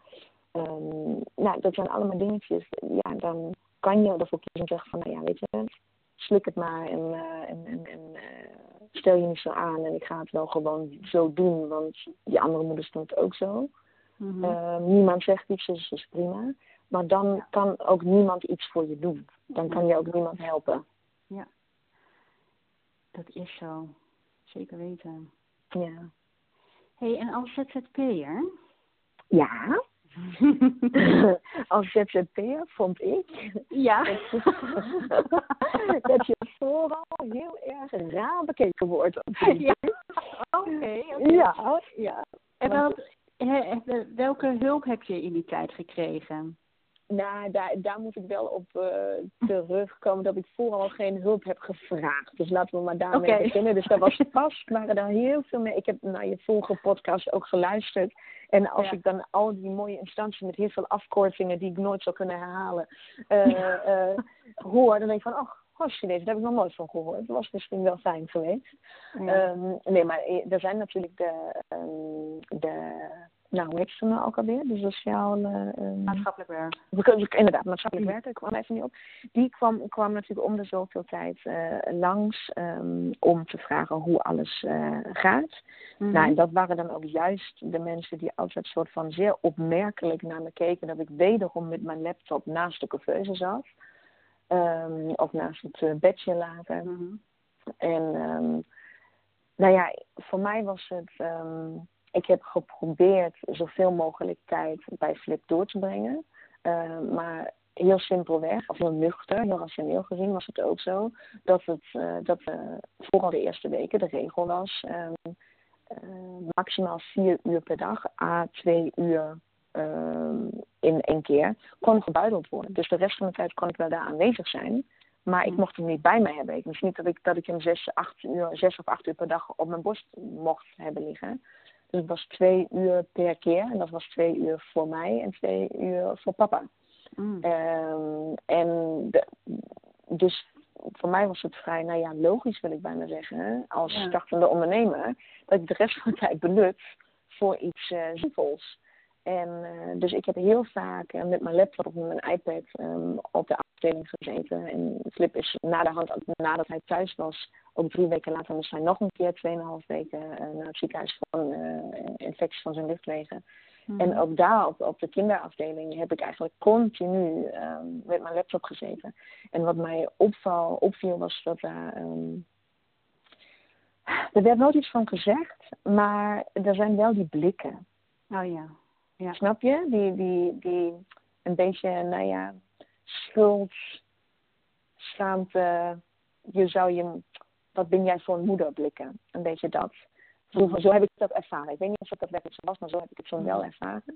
Um, nou, dat zijn allemaal dingetjes, ja, dan kan je ervoor kiezen en zeggen van, nou ja, weet je, slik het maar en, uh, en, en, en uh, stel je niet zo aan en ik ga het wel gewoon zo doen, want die andere moeders doen het ook zo. Mm-hmm. Uh, niemand zegt iets, dus dat is prima. Maar dan ja. kan ook niemand iets voor je doen. Dan kan je ook niemand helpen. Ja. Dat is zo. Zeker weten. Ja. Hey, en als Z Z P'er? Ja. Als Z Z P'er vond ik ja. dat, je, dat je vooral heel erg raar bekeken wordt. Ja. Oké. Okay, okay. Ja, ja. En wel, he, welke hulp heb je in die tijd gekregen? Nou, daar, daar moet ik wel op uh, terugkomen dat ik vooral geen hulp heb gevraagd. Dus laten we maar daarmee okay. beginnen. Dus daar was pas, waren er heel veel mee. Ik heb naar je vorige podcast ook geluisterd. En als ja. ik dan al die mooie instanties met heel veel afkortingen die ik nooit zou kunnen herhalen, uh, uh, hoor, dan denk ik van, oh, gostje, daar heb ik nog nooit van gehoord. Dat was misschien wel fijn geweest. Ja. Um, nee, maar er zijn natuurlijk de, um, de nou, hoe heet ze nou ook alweer? De sociale Uh, maatschappelijk werk. Inderdaad, maatschappelijk werk, ik kwam even niet op. Die kwam, kwam natuurlijk om de zoveel tijd uh, langs um, om te vragen hoe alles uh, gaat. Mm-hmm. Nou, en dat waren dan ook juist de mensen die altijd soort van zeer opmerkelijk naar me keken. Dat ik wederom met mijn laptop naast de couveuse zat. Um, of naast het uh, bedje later. Mm-hmm. En um, nou ja, voor mij was het Um, ik heb geprobeerd zoveel mogelijk tijd bij Flip door te brengen. Uh, maar heel simpelweg, of heel nuchter, heel rationeel gezien was het ook zo. Dat het uh, dat, uh, vooral de eerste weken de regel was. Um, uh, maximaal vier uur per dag, à twee uur um, in één keer, kon gebuideld worden. Dus de rest van de tijd kon ik wel daar aanwezig zijn. Maar ik mocht hem niet bij mij hebben. Ik wist niet dat ik, dat ik hem zes, acht uur, zes of acht uur per dag op mijn borst mocht hebben liggen. Dus het was twee uur per keer. En dat was twee uur voor mij en twee uur voor papa. Mm. Um, en de, dus voor mij was het vrij, nou ja, logisch wil ik bijna zeggen, als ja. startende ondernemer, dat ik de rest van de tijd benut voor iets uh, zinvols. En uh, dus ik heb heel vaak uh, met mijn laptop of met mijn iPad um, op de kinderafdeling gezeten. En Flip is na de hand, nadat hij thuis was, ook drie weken later moest hij nog een keer tweeënhalf weken uh, naar het ziekenhuis voor een uh, infectie van zijn luchtwegen. Mm-hmm. En ook daar op, op de kinderafdeling heb ik eigenlijk continu um, met mijn laptop gezeten. En wat mij opval, opviel was dat daar... Um, er werd nooit iets van gezegd, maar er zijn wel die blikken. Oh ja. Ja. Snap je? Die, die, die een beetje, nou ja, schuld, schaamte. Je zou je, wat ben jij voor een moeder blikken? Een beetje dat. Zo, zo heb ik dat ervaren. Ik weet niet of het dat werkelijk zo was, maar zo heb ik het zo wel ervaren.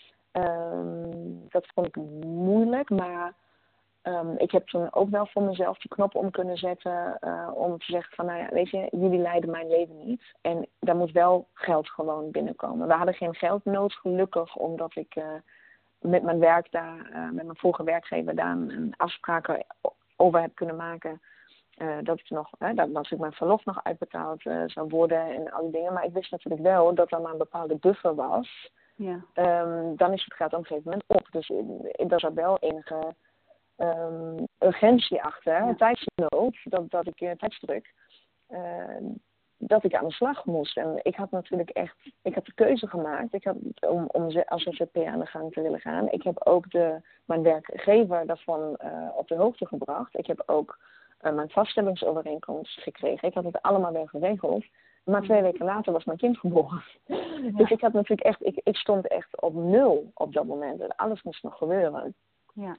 Um, dat vond ik moeilijk, maar um, ik heb toen ook wel voor mezelf die knop om kunnen zetten. Uh, om te zeggen van, nou ja, weet je, jullie leiden mijn leven niet. En daar moet wel geld gewoon binnenkomen. We hadden geen geldnood, gelukkig, omdat ik uh, met mijn werk daar, uh, met mijn vorige werkgever daar een afspraken over heb kunnen maken. Uh, dat, ik nog, hè, dat, dat ik mijn verlof nog uitbetaald uh, zou worden en al die dingen. Maar ik wist natuurlijk wel dat er maar een bepaalde buffer was. Ja. Um, dan is het geld op een gegeven moment op. Dus er zat wel enige um, urgentie achter, ja. tijdsnood, dat, dat ik uh, tijdsdruk, uh, dat ik aan de slag moest. En ik had natuurlijk echt, ik had de keuze gemaakt ik had, om, om als Z Z P aan de gang te willen gaan. Ik heb ook de, mijn werkgever daarvan uh, op de hoogte gebracht. Ik heb ook uh, mijn vaststellingsovereenkomst gekregen. Ik had het allemaal wel geregeld. Maar twee weken later was mijn kind geboren. Ja. Dus ik had natuurlijk echt, ik, ik stond echt op nul op dat moment. En alles moest nog gebeuren. Ja.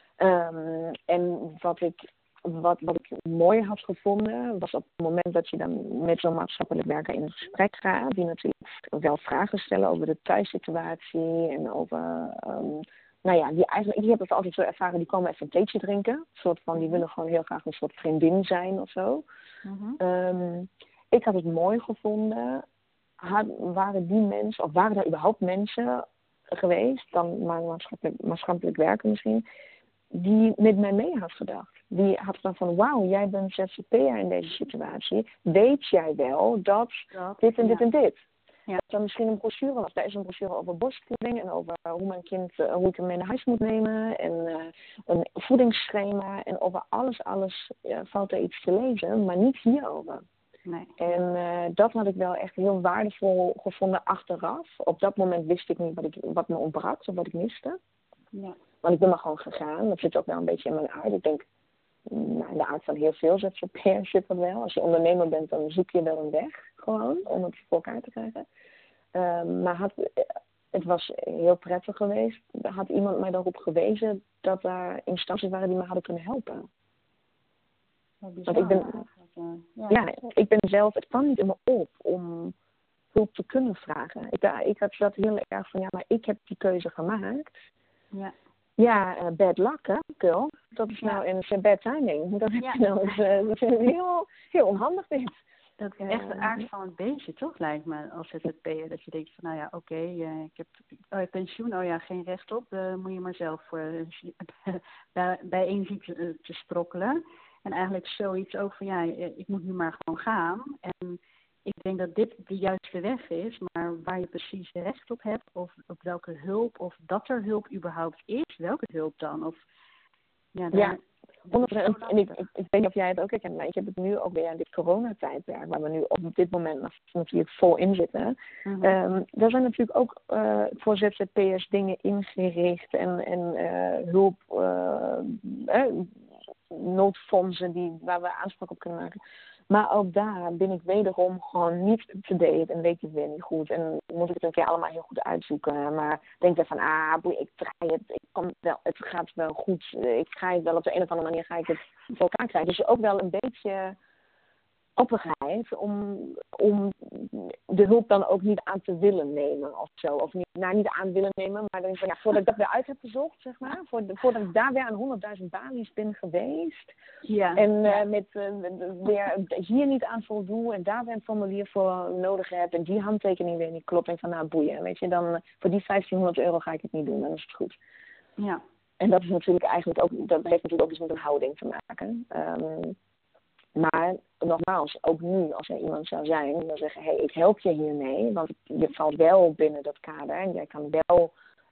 Um, en wat ik, wat, wat ik mooi had gevonden, was op het moment dat je dan met zo'n maatschappelijk werker in gesprek gaat, die natuurlijk wel vragen stellen over de thuissituatie en over, um, nou ja, die eigenlijk, ik heb het altijd zo ervaren, die komen even een theetje drinken. Een soort van, die willen gewoon heel graag een soort vriendin zijn of zo. Mm-hmm. Um, Ik had het mooi gevonden, had, waren die mensen, of waren er überhaupt mensen geweest, dan maar maatschappelijk, maatschappelijk werken misschien, die met mij mee had gedacht. Die had dan van, wauw, jij bent Z Z P'er in deze situatie. Weet jij wel dat, dat dit en ja. dit en dit? Ja. Dat er misschien een brochure was. Daar is een brochure over borstvoeding en over hoe mijn kind, uh, hoe ik hem mee naar huis moet nemen. En uh, een voedingsschema. En over alles, alles uh, valt er iets te lezen, maar niet hierover. Nee. En uh, dat had ik wel echt heel waardevol gevonden achteraf. Op dat moment wist ik niet wat, ik, wat me ontbrak of wat ik miste. Ja. Want ik ben maar gewoon gegaan. Dat zit ook wel een beetje in mijn aard. Ik denk, nou, in de aard van heel veel Z Z P'ers zit dat wel. Als je ondernemer bent, dan zoek je wel een weg. Gewoon, om het voor elkaar te krijgen. Uh, maar had, het was heel prettig geweest. Had iemand mij daarop gewezen dat daar instanties waren die me hadden kunnen helpen. Want ik ben, ja. ja, ik ben zelf, het kwam niet in me op om hulp te kunnen vragen. Ik, ik had dat heel erg van, ja, maar ik heb die keuze gemaakt. Ja, ja uh, bad luck, hè, girl. Dat is ja. nou een bad timing. Dat, ja. heb je nou, uh, dat vind ik heel, heel onhandig dit. Dat is echt de aard van het beestje, toch, lijkt me, als Z Z P'er. Dat je denkt van, nou ja, oké, okay, uh, ik heb oh, pensioen, oh ja, geen recht op. Uh, moet je maar zelf uh, bij, bijeen zien te, te sprokkelen. En eigenlijk zoiets ook van, ja, ik moet nu maar gewoon gaan. En ik denk dat dit de juiste weg is, maar waar je precies recht op hebt, of op welke hulp, of dat er hulp überhaupt is, welke hulp dan? Of, ja, dan, ja. En ik, ik, ik weet niet of jij het ook herkent, maar ik heb het nu ook weer in dit coronatijdperk, waar we nu op dit moment natuurlijk vol in zitten. Mm-hmm. Um, daar zijn natuurlijk ook uh, voor Z Z P'ers dingen ingericht en, en uh, hulp, uh, eh, noodfondsen die, waar we aanspraak op kunnen maken. Maar ook daar ben ik wederom gewoon niet up-to-date en weet het weer niet goed. En moet ik het een keer allemaal heel goed uitzoeken. Maar denk dan van, ah, boei, ik draai het, ik kom wel, het gaat wel goed. Ik ga het wel op de een of andere manier ga ik het voor elkaar krijgen. Dus ook wel een beetje openheid om, om de hulp dan ook niet aan te willen nemen of zo. Of niet, nou, niet aan willen nemen, maar dan van, ja, voordat ik dat weer uit heb gezocht, zeg maar. Voordat ik daar weer aan honderdduizend balies ben geweest. Ja. En uh, met uh, weer hier niet aan voldoen en daar weer een formulier voor nodig heb. En die handtekening weer niet klopt. En van, nou, boeien. Weet je, dan voor die vijftienhonderd euro ga ik het niet doen. Dan is het goed. Ja. En dat is natuurlijk eigenlijk ook, dat heeft natuurlijk ook iets met een houding te maken. Um, Maar nogmaals, ook nu als er iemand zou zijn, dan zeggen, hé, hey, ik help je hiermee, want je valt wel binnen dat kader en jij kan wel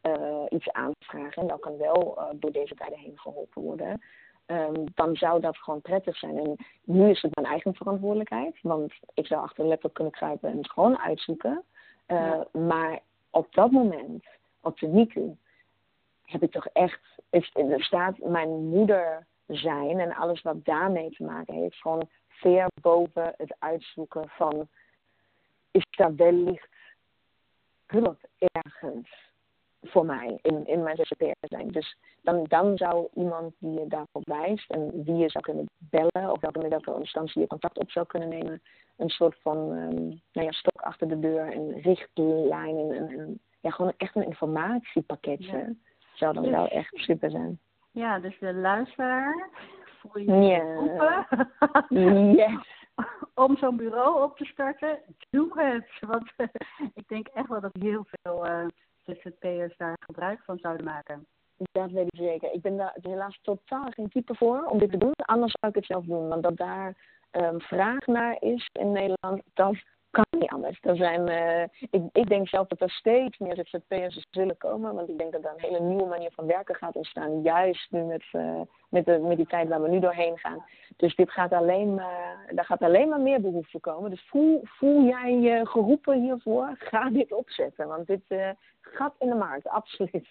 uh, iets aanvragen en dat kan wel uh, door deze tijden heen geholpen worden. Um, dan zou dat gewoon prettig zijn. En nu is het mijn eigen verantwoordelijkheid, want ik zou achter de laptop kunnen kruipen en het gewoon uitzoeken. Uh, ja. Maar op dat moment, op de N I C U, heb ik toch echt, er staat mijn moeder zijn en alles wat daarmee te maken heeft, gewoon ver boven het uitzoeken van, is daar wellicht hulp ergens voor mij in, in mijn Z Z P'er zijn. Dus dan, dan zou iemand die je daarop wijst en wie je zou kunnen bellen of welke, met welke instantie je contact op zou kunnen nemen, een soort van um, nou ja, stok achter de deur en richtlijnen en, en ja, gewoon echt een informatiepakketje ja. zou dan dus, wel echt super zijn. Ja, dus de luisteraar voel je yeah. roepen yes. om zo'n bureau op te starten. Doe het, want uh, ik denk echt wel dat heel veel uh, Z Z P'ers daar gebruik van zouden maken. Dat weet ik zeker. Ik ben daar helaas totaal geen type voor om dit te doen. Anders zou ik het zelf doen. Want dat daar um, vraag naar is in Nederland, dat kan niet anders. Er zijn, uh, ik, ik denk zelf dat er steeds meer Z Z P'ers zullen komen. Want ik denk dat er een hele nieuwe manier van werken gaat ontstaan. Juist nu met, uh, met, de, met die tijd waar we nu doorheen gaan. Dus dit gaat alleen maar, daar gaat alleen maar meer behoefte komen. Dus voel, voel jij je geroepen hiervoor? Ga dit opzetten. Want dit uh, gaat in de markt, absoluut.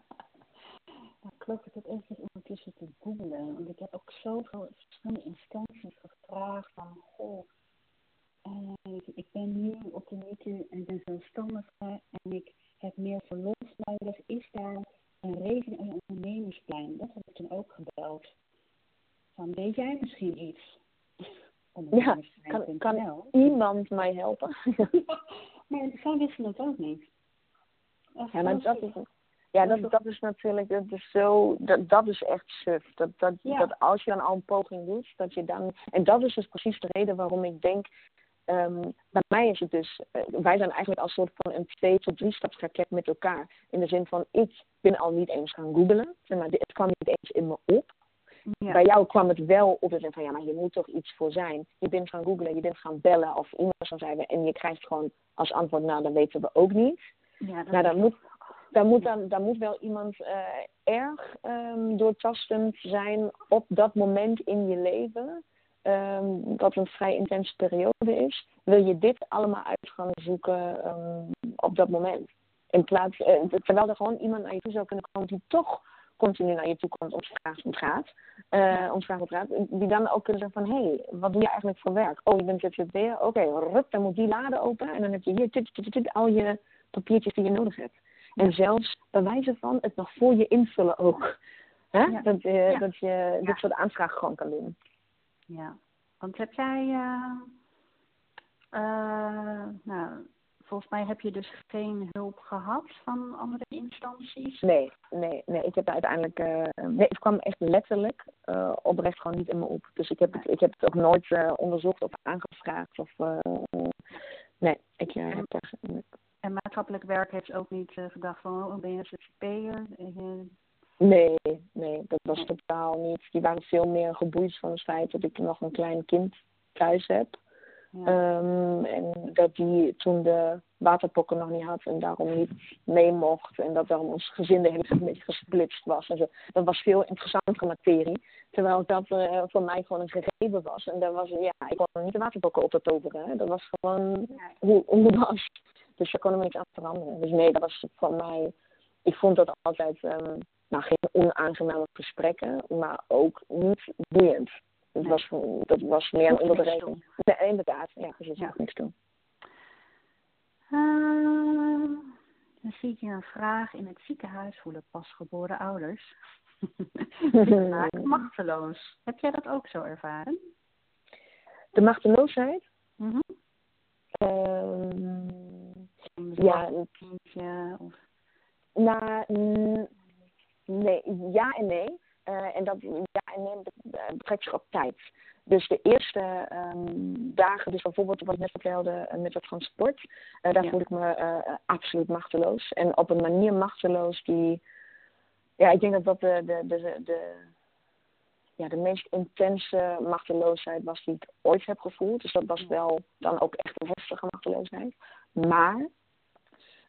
Ja, klopt, ik heb eventjes ondertussen te googlen. Want ik heb ook zoveel verschillende instanties gevraagd van, goh, uh, ik ben nu op de N I C U en ik ben zelfstandige en ik heb meer verlof nodig. Is daar een regeling en een ondernemersplan? Dat heb ik toen ook gebeld. Van, weet jij misschien iets? Ja, kan, kan iemand mij helpen? Maar zij wisten het ook niet. Ja, maar dat is... Ja, dat, dat is natuurlijk, dat is zo, dat, dat is echt suf. Dat, dat, ja. dat als je dan al een poging doet, dat je dan, en dat is dus precies de reden waarom ik denk, um, bij mij is het dus, uh, wij zijn eigenlijk als soort van een twee tot drie stapsraket met elkaar. In de zin van, ik ben al niet eens gaan googlen, zeg maar, het kwam niet eens in me op. Ja. Bij jou kwam het wel op de zin van, ja, maar je moet toch iets voor zijn. Je bent gaan googlen, je bent gaan bellen of iemand zou zeggen, en je krijgt gewoon als antwoord, nou, dat weten we ook niet. Ja, nou, dan moet... Daar moet, dan, daar moet wel iemand uh, erg um, doortastend zijn op dat moment in je leven. Um, dat een vrij intense periode is. Wil je dit allemaal uit gaan zoeken um, op dat moment? In plaats, uh, terwijl er gewoon iemand naar je toe zou kunnen komen die toch continu naar je toe komt om vraag om gaat. Uh, om vraag om gaat. Die dan ook kunnen zeggen van, hé, hey, wat doe je eigenlijk voor werk? Oh, je bent Z Z P'er. Oké, okay, dan moet die lade open. En dan heb je hier dit, dit, dit, al je papiertjes die je nodig hebt. En zelfs bij wijze van het nog voor je invullen ook. Hè? Ja. Dat, uh, ja. dat je dit ja. soort aanvragen gewoon kan doen. Ja, want heb jij... Uh, uh, nou, volgens mij heb je dus geen hulp gehad van andere instanties? Nee, nee, nee. Ik heb uiteindelijk... Uh, nee, het kwam echt letterlijk uh, oprecht gewoon niet in me op. Dus ik heb het, ik heb het ook nooit uh, onderzocht of aangevraagd. Of, uh, uh, nee, ik uh, heb er... Nee. En maatschappelijk werk heeft ook niet uh, gedacht van, oh, ben je een Z Z P'er? Uh, nee, nee, dat was nee. totaal niet. Die waren veel meer geboeid van het feit dat ik nog een klein kind thuis heb. Ja. Um, en dat die toen de waterpokken nog niet had en daarom niet mee mocht. En dat daarom ons gezin de hele tijd een beetje gesplitst was. En zo. Dat was veel interessantere materie. Terwijl dat uh, voor mij gewoon een gegeven was. En dat was, ja, ik kon niet de waterpokken op te toveren. Hè. Dat was gewoon ja. hoe, hoe het was. Dus daar kon er niks aan veranderen. Dus nee, dat was voor mij... Ik vond dat altijd... Um, nou, geen onaangename gesprekken, maar ook niet boeiend. Dat, nee. was, dat was meer een onderbreking. Nee, inderdaad. Ja, precies. Ja. Niks doen. Uh, dan zie ik hier een vraag. In het ziekenhuis voelen pasgeboren ouders zich vaak machteloos. Heb jij dat ook zo ervaren? De machteloosheid? Mm-hmm. Um, ja, een kindje of... Nou, n- nee, ja en nee. Uh, en dat ja en nee betrekt zich op tijd. Dus de eerste um, dagen, dus bijvoorbeeld wat ik net vertelde uh, met het transport, uh, daar ja. voel ik me uh, absoluut machteloos. En op een manier machteloos die, ja, ik denk dat dat de, de, de, de, ja, de meest intense machteloosheid was die ik ooit heb gevoeld. Dus dat was wel dan ook echt een heftige machteloosheid. Maar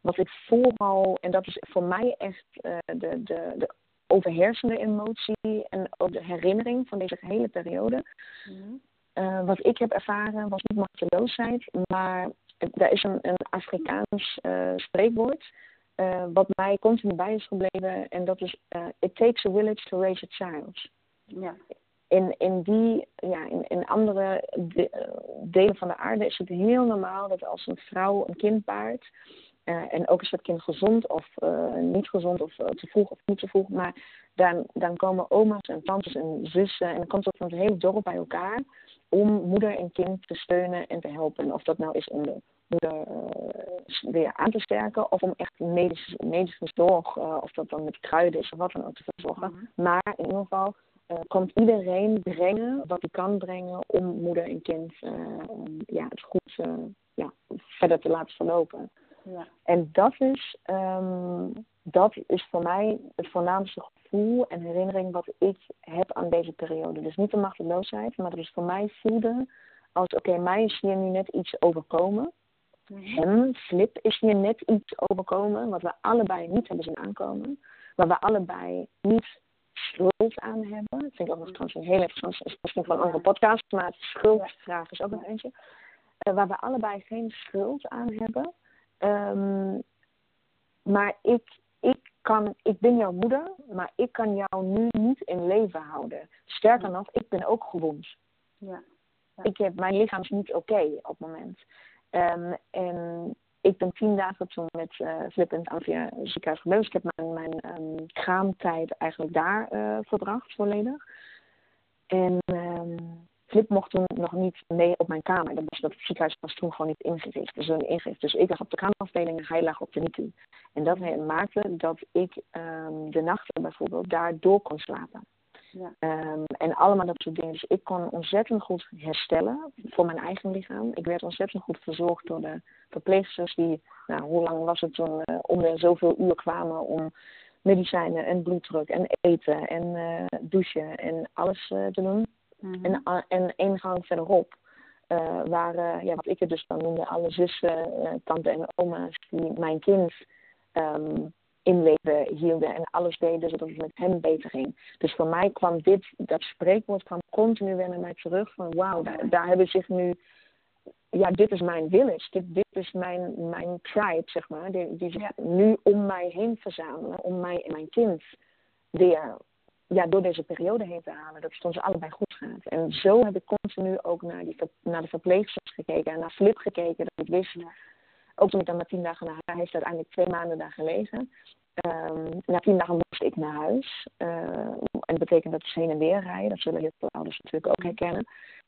wat ik vooral, en dat is voor mij echt uh, de, de, de overheersende emotie en ook de herinnering van deze hele periode. Mm-hmm. Uh, wat ik heb ervaren was niet machteloosheid, maar er is een, een Afrikaans uh, spreekwoord uh, wat mij continu bij is gebleven en dat is uh, it takes a village to raise a child. Ja. In, in, die, ja, in, in andere de, delen van de aarde is het heel normaal dat als een vrouw een kind baart, uh, en ook is dat kind gezond of uh, niet gezond of uh, te vroeg of niet te vroeg, maar dan, dan komen oma's en tantes en zussen en dan komt het van het hele dorp bij elkaar om moeder en kind te steunen en te helpen. Of dat nou is om de moeder uh, weer aan te sterken of om echt medische, medische zorg, uh, of dat dan met kruiden is of wat dan ook te verzorgen. Mm-hmm. Maar in ieder geval Uh, komt iedereen brengen wat hij kan brengen om moeder en kind uh, um, ja, het goed uh, ja, verder te laten verlopen. Ja. En dat is, um, dat is voor mij het voornaamste gevoel en herinnering wat ik heb aan deze periode. Dus niet de machteloosheid, maar dat is voor mij voelde als oké, okay, mij is hier nu net iets overkomen. Mm-hmm. Hem, Flip, is hier net iets overkomen wat we allebei niet hebben zien aankomen. Waar we allebei niet schuld aan hebben. Dat vind ik ook nog trouwens een heel interessant. Het is misschien van een andere podcast, maar het schuldvraag is ook nog eentje. Uh, waar we allebei geen schuld aan hebben. Um, maar ik, ik, kan, ik ben jouw moeder, maar ik kan jou nu niet in leven houden. Sterker nog, ik ben ook gewond. Ja. Ja. Ik heb, mijn lichaam is niet oké okay op het moment. Um, en ik ben tien dagen toen met uh, Flip in het Amphia ziekenhuis gebleven. Dus ik heb mijn, mijn um, kraamtijd eigenlijk daar uh, verbracht, volledig. En um, Flip mocht toen nog niet mee op mijn kamer. Dat, was, dat ziekenhuis was toen gewoon niet ingericht. Dus, ingericht. dus ik lag op de kraamafdeling en hij lag op de N I C U. En dat maakte dat ik um, de nachten bijvoorbeeld daar door kon slapen. Ja. Um, en allemaal dat soort dingen. Dus ik kon ontzettend goed herstellen voor mijn eigen lichaam. Ik werd ontzettend goed verzorgd door de verpleegsters die, nou, hoe lang was het toen, uh, om de zoveel uur kwamen om medicijnen en bloeddruk en eten en uh, douchen en alles uh, te doen. Mm-hmm. En, uh, en één gang verderop uh, waren, ja, wat ik het dus dan noemde, alle zussen, uh, tante en oma's die mijn kind um, in leven hielden en alles deden zodat het met hem beter ging. Dus voor mij kwam dit, dat spreekwoord kwam continu weer naar mij terug van wauw, daar, daar hebben zich nu, ja, dit is mijn village, dit, dit is mijn, mijn tribe, zeg maar, die, die zich ja. nu om mij heen verzamelen, om mij en mijn kind weer, ja, door deze periode heen te halen, dat het ons allebei goed gaat. En zo heb ik continu ook naar, die, naar de verpleegsters gekeken en naar Flip gekeken, dat ik wist, ja. Ook toen ik dan na tien dagen naar huis, heeft uiteindelijk twee maanden daar gelegen. Um, na tien dagen moest ik naar huis. Uh, en dat betekent dat ze heen en weer rijden. Dat zullen heel veel ouders natuurlijk ook herkennen.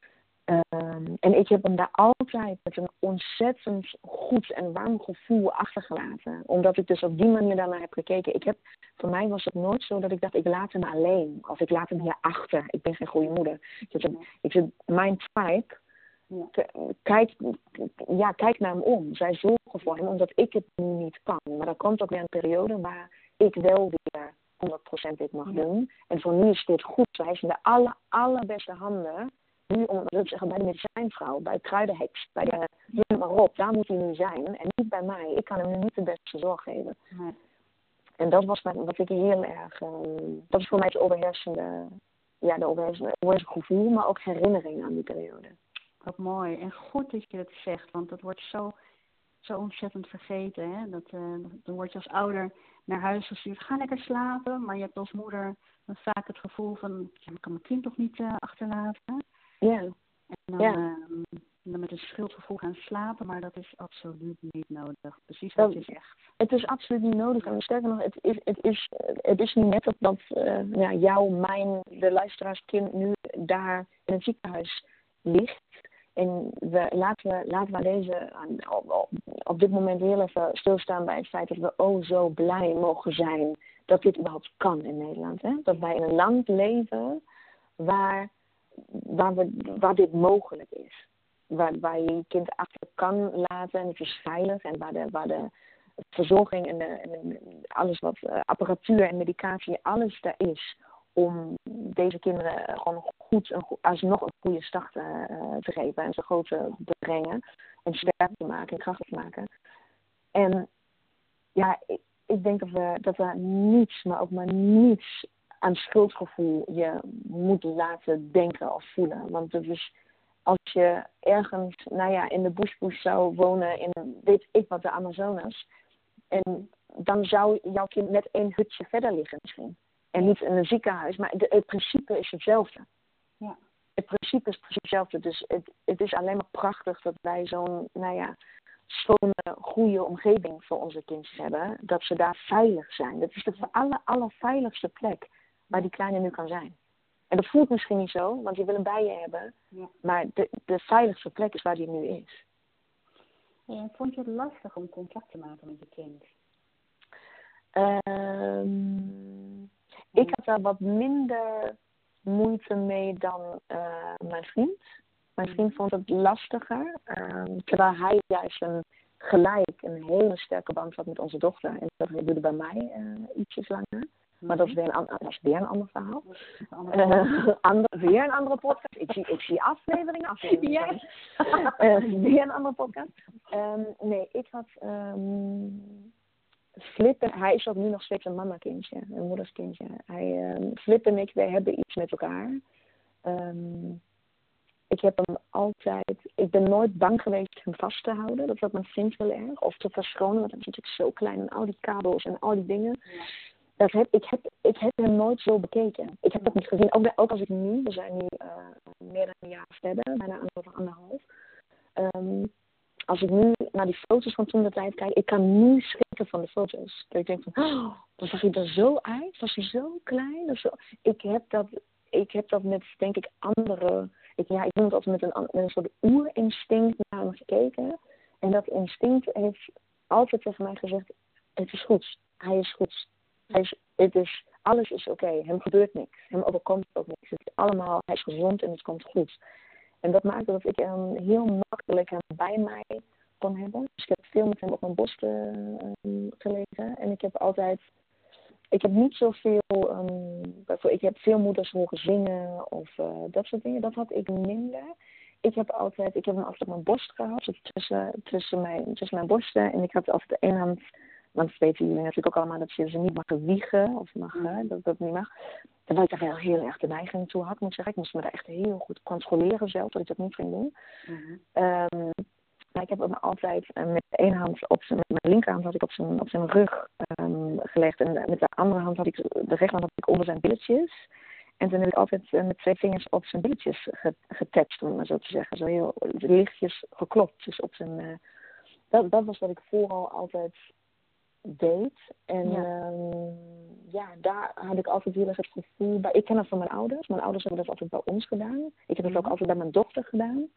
Um, en ik heb hem daar altijd met een ontzettend goed en warm gevoel achtergelaten. Omdat ik dus op die manier daarnaar heb gekeken. Ik heb, voor mij was het nooit zo dat ik dacht, ik laat hem alleen. Of ik laat hem hier achter. Ik ben geen goede moeder. Ik zeg, ik zeg mijn tribe... Ja. Kijk, ja, kijk naar hem om. Zij zorgen voor hem, omdat ik het nu niet kan. Maar dan komt ook weer een periode waar ik wel weer honderd procent dit mag ja. doen. En voor nu is dit goed. Hij is in de aller, allerbeste handen. Nu, om dat te zeggen, bij de medicijnvrouw, bij de kruidenheks, bij de noem maar op. Daar moet hij nu zijn. En niet bij mij. Ik kan hem nu niet de beste zorg geven. Nee. En dat was wat ik heel erg... Um, dat is voor mij het overheersende... Ja, de overheersende, overheersende gevoel, maar ook herinnering aan die periode. Wat mooi. En goed dat je het zegt, want dat wordt zo, zo ontzettend vergeten. Hè? Dat, uh, dan word je als ouder naar huis gestuurd. Ga lekker slapen, maar je hebt als moeder dan vaak het gevoel van, ja, ik kan mijn kind toch niet uh, achterlaten. Ja. En dan, ja. uh, dan met een schuldgevoel gaan slapen, maar dat is absoluut niet nodig. Precies wat je zegt. Het is absoluut niet nodig. En sterker nog, het is, het is, het is niet net dat, dat uh, ja, jou, mijn, de luisteraarskind nu daar in het ziekenhuis ligt. En we, laten, we, laten we deze op, op, op dit moment heel even stilstaan bij het feit dat we oh zo blij mogen zijn dat dit überhaupt kan in Nederland. Hè? Dat wij in een land leven waar, waar, we, waar dit mogelijk is. Waar, waar je je kind achter kan laten en het is veilig. En waar de, waar de verzorging en, de, en de, alles wat uh, apparatuur en medicatie, alles daar is. Om deze kinderen gewoon goed, een, alsnog een goede start uh, te geven. En ze groot te brengen. En sterk te maken en krachtig te maken. En ja, ik, ik denk dat we dat er niets, maar ook maar niets aan schuldgevoel je moet laten denken of voelen. Want het is, als je ergens, nou ja, in de bush zou wonen in, weet ik wat, de Amazonas. En dan zou jouw kind net één hutje verder liggen misschien. En niet in een ziekenhuis, maar de, het principe is hetzelfde. Ja. Het principe is precies hetzelfde. Dus het, het is alleen maar prachtig dat wij zo'n, nou ja, schone, goede omgeving voor onze kindjes hebben. Dat ze daar veilig zijn. Dat is de aller, allerveiligste plek waar die kleine nu kan zijn. En dat voelt misschien niet zo, want je wil hem bij je hebben. Ja. Maar de, de veiligste plek is waar die nu is. En vond je het lastig om contact te maken met je kind? Um, ik had daar wat minder moeite mee dan uh, mijn vriend. Mijn vriend vond het lastiger. Um, terwijl hij juist een, gelijk een hele sterke band had met onze dochter. En dat duurde bij mij uh, ietsjes langer. Maar dat is weer een, dat is weer een ander verhaal. Uh, ander, weer een andere podcast. Ik zie, ik zie afleveringen. afleveringen. Yes. uh, weer een andere podcast. Um, nee, ik had... Um, Flip en hij is ook nu nog steeds een mama-kindje, een moederskindje. Hij, um, Flip en ik, wij hebben iets met elkaar. Um, ik heb hem altijd... Ik ben nooit bang geweest hem vast te houden. Dat had mijn vriend heel erg. Of te verschonen, want hij is natuurlijk zo klein. En al die kabels en al die dingen. Ja. Dat heb, ik, heb, ik heb hem nooit zo bekeken. Ik heb dat niet gezien. Ook, ook als ik nu, we zijn nu uh, meer dan een jaar verder, bijna anderhalf. anderhalf um, als ik nu naar die foto's van toen de tijd kijk, ik kan nu schrikken van de foto's. Dat ik denk van, oh, dan zag hij er zo uit, was hij zo klein. Zo. Ik, heb dat, ik heb dat met, denk ik, andere... Ik, ja, ik noem het altijd met een, met een soort oerinstinct naar hem gekeken. En dat instinct heeft altijd tegen mij gezegd, het is goed, hij is goed. Hij is, het is, alles is oké, okay. Hem gebeurt niks, hem overkomt ook niks. Het is allemaal, hij is gezond en het komt goed. En dat maakte dat ik hem heel makkelijk hem bij mij kon hebben. Dus ik heb veel met hem op mijn borst uh, um, gelegen. En ik heb altijd... Ik heb niet zoveel... Um, ik heb veel moeders horen zingen of uh, dat soort dingen. Dat had ik minder. Ik heb altijd... Ik heb hem altijd op mijn borst gehad. Tussen, tussen, mijn, tussen mijn borsten. En ik had altijd de ene hand... Want dat weten jullie natuurlijk ook allemaal dat je ze niet mag wiegen. Of mag, mm. hè, dat dat niet mag. Terwijl ik daar wel heel erg de neiging toe had, moet ik zeggen. Ik moest me daar echt heel goed controleren zelf, dat ik dat niet ging doen. Mm-hmm. Um, maar ik heb hem altijd uh, met de ene hand op zijn, met mijn linkerhand had ik op zijn, op zijn rug um, gelegd. En met de andere hand had ik, de rechterhand had ik onder zijn billetjes. En toen heb ik altijd uh, met twee vingers op zijn billetjes getaped, om maar zo te zeggen. Zo heel lichtjes geklopt. Dus op zijn, uh, dat, dat was wat ik vooral altijd deed. En ja. Um, ja, daar had ik altijd heel erg het gevoel bij. Ik ken dat van mijn ouders. Mijn ouders hebben dat altijd bij ons gedaan. Ik heb dat ook altijd bij mijn dochter gedaan.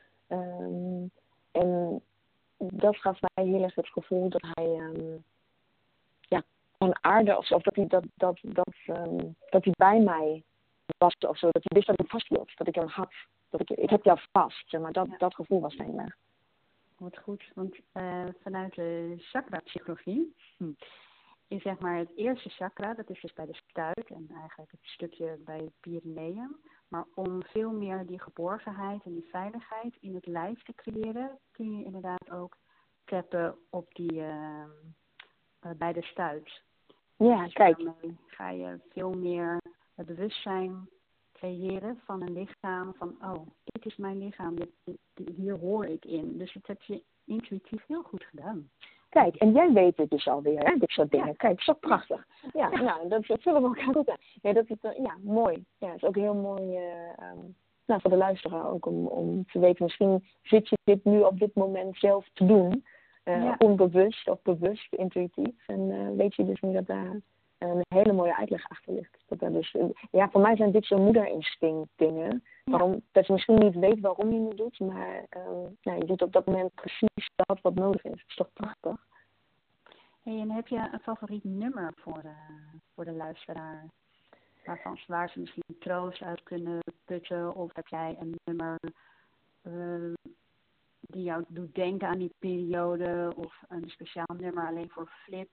Um, en dat gaf mij heel erg het gevoel dat hij um, ja, kon aarden of zo. Of dat hij, dat, dat, dat, um, dat hij bij mij was of zo. Dat hij wist dat ik vasthield. Dat ik hem had. Dat ik, ik heb jou vast. Zeg maar dat, ja. dat gevoel was heel erg. Wat goed, want uh, vanuit de chakra-psychologie hm, is zeg maar het eerste chakra, dat is dus bij de stuit en eigenlijk het stukje bij het Pyreneeën. Maar om veel meer die geborgenheid en die veiligheid in het lijf te creëren, kun je inderdaad ook tappen op die, uh, uh, bij de stuit. Ja, dus kijk. Daarmee ga je veel meer het bewustzijn creëren van een lichaam, van oh, dit is mijn lichaam, dit, dit, hier hoor ik in. Dus dat heb je intuïtief heel goed gedaan. Kijk, en jij weet het dus alweer, hè, dit soort dingen. Ja. Kijk, zo prachtig. Ja, ja. Nou, dat, dat vullen we elkaar goed aan. Ja, dat is, uh, ja, mooi. Ja, het is ook heel mooi uh, um, nou, voor de luisteraar ook om, om te weten, misschien zit je dit nu op dit moment zelf te doen. Uh, ja. Onbewust of bewust, intuïtief. En uh, weet je dus nu dat daar een hele mooie uitleg achter ligt. Dat er dus, ja, voor mij zijn dit zo'n moederinstinct dingen. Ja. Waarom, dat je misschien niet weet waarom je het doet, maar uh, nou, je doet op dat moment precies dat wat nodig is. Dat is toch prachtig. Hey, en heb je een favoriet nummer voor de, voor de luisteraar? Waarvan, waar ze misschien troost uit kunnen putten? Of heb jij een nummer uh, die jou doet denken aan die periode? Of een speciaal nummer alleen voor Flip?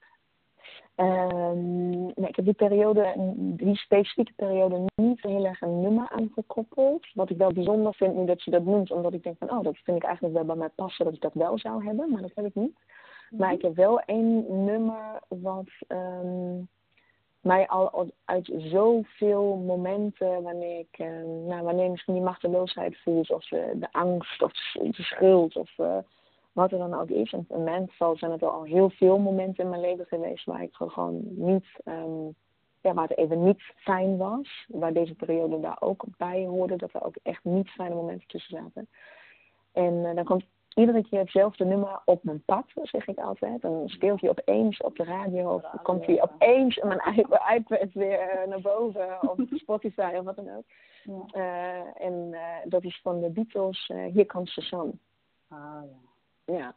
Um, nee, ik heb die periode, die specifieke periode niet heel erg een nummer aangekoppeld. Wat ik wel bijzonder vind nu dat je dat noemt, omdat ik denk van, oh, dat vind ik eigenlijk wel bij mij passen dat ik dat wel zou hebben, maar dat heb ik niet. Maar ik heb wel één nummer wat um, mij al, al uit zoveel momenten, wanneer ik, um, nou, wanneer misschien die machteloosheid voelt, of uh, de angst, of de schuld, of uh, wat er dan ook is. En in mijn geval zijn het al heel veel momenten in mijn leven geweest waar ik gewoon niet, um, ja, waar het even niet fijn was. Waar deze periode daar ook bij hoorde, dat er ook echt niet fijne momenten tussen zaten. En uh, dan komt iedere keer hetzelfde nummer op mijn pad, zeg ik altijd. Dan speelt hij opeens op de radio, of komt hij opeens in mijn iPad weer naar boven, op Spotify of wat dan ook. Ja. Uh, en uh, dat is van de Beatles, uh, Here Comes the Sun. Ah, ja. Ja.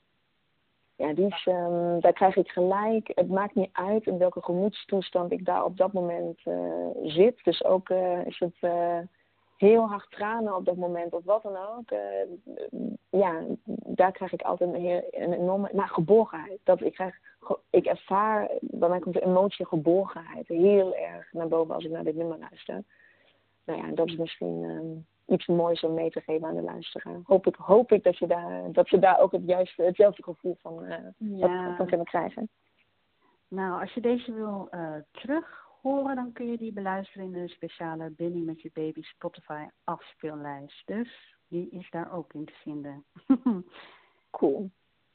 Ja, die is, um, daar krijg ik gelijk. Het maakt niet uit in welke gemoedstoestand ik daar op dat moment uh, zit. Dus ook uh, is het uh, heel hard tranen op dat moment of wat dan ook. Uh, ja, daar krijg ik altijd een, heel, een enorme nou, geborgenheid. Dat ik, krijg, ik ervaar, bij mij komt de emotie geborgenheid heel erg naar boven als ik naar dit nummer luister. Nou ja, dat is misschien um, iets moois om mee te geven aan de luisteraar. Hoop ik, hoop ik dat, je daar, dat ze daar ook het juiste, hetzelfde gevoel van, uh, ja. van kunnen krijgen. Nou, als je deze wil uh, terug horen, dan kun je die beluisteren in de speciale Binding met je baby Spotify afspeellijst. Dus die is daar ook in te vinden. Cool.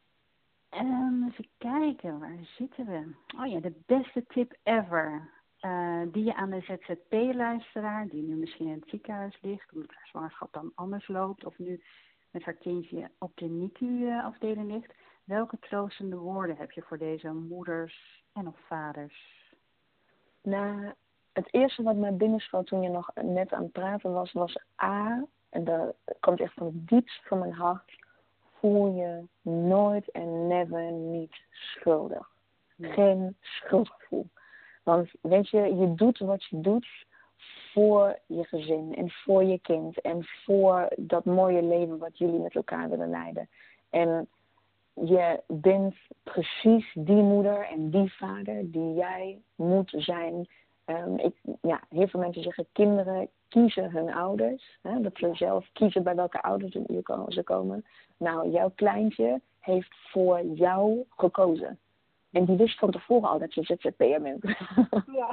Um, even kijken, waar zitten we? Oh ja, de beste tip ever. Uh, die je aan de Z Z P-luisteraar, die nu misschien in het ziekenhuis ligt, omdat haar zwangerschap dan anders loopt, of nu met haar kindje op de N I C U-afdeling ligt. Welke troostende woorden heb je voor deze moeders en of vaders? Nou, het eerste wat mij binnenschoot toen je nog net aan het praten was, was A, en dat komt echt van het diepst van mijn hart, voel je nooit en never niet schuldig. Geen schuldgevoel. Want weet je, je doet wat je doet voor je gezin en voor je kind en voor dat mooie leven wat jullie met elkaar willen leiden. En je bent precies die moeder en die vader die jij moet zijn. Um, ik, ja, heel veel mensen zeggen, kinderen kiezen hun ouders. Hè, dat ze zelf kiezen bij welke ouders ze komen. Nou, jouw kleintje heeft voor jou gekozen. En die wist van tevoren al dat je Z Z P'er bent. Ja.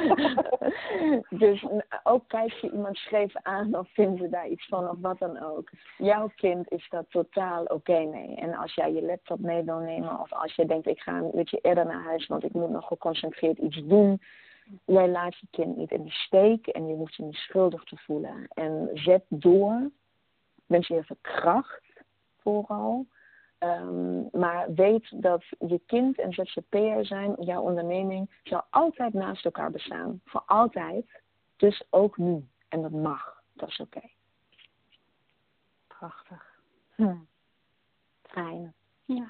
Dus ook kijk je iemand scheef aan of vinden ze daar iets van of wat dan ook. Jouw kind is daar totaal oké okay mee. En als jij je laptop mee wil nemen of als je denkt ik ga een uurtje eerder naar huis want ik moet nog geconcentreerd iets doen. Jij laat je kind niet in de steek en je hoeft je niet schuldig te voelen. En zet door. Wens je heel veel kracht vooral. Um, maar weet dat je kind en Z Z P'er zijn, jouw onderneming, zal altijd naast elkaar bestaan. Voor altijd. Dus ook nu. En dat mag. Dat is oké. Okay. Prachtig. Hm. Fijn. Ja.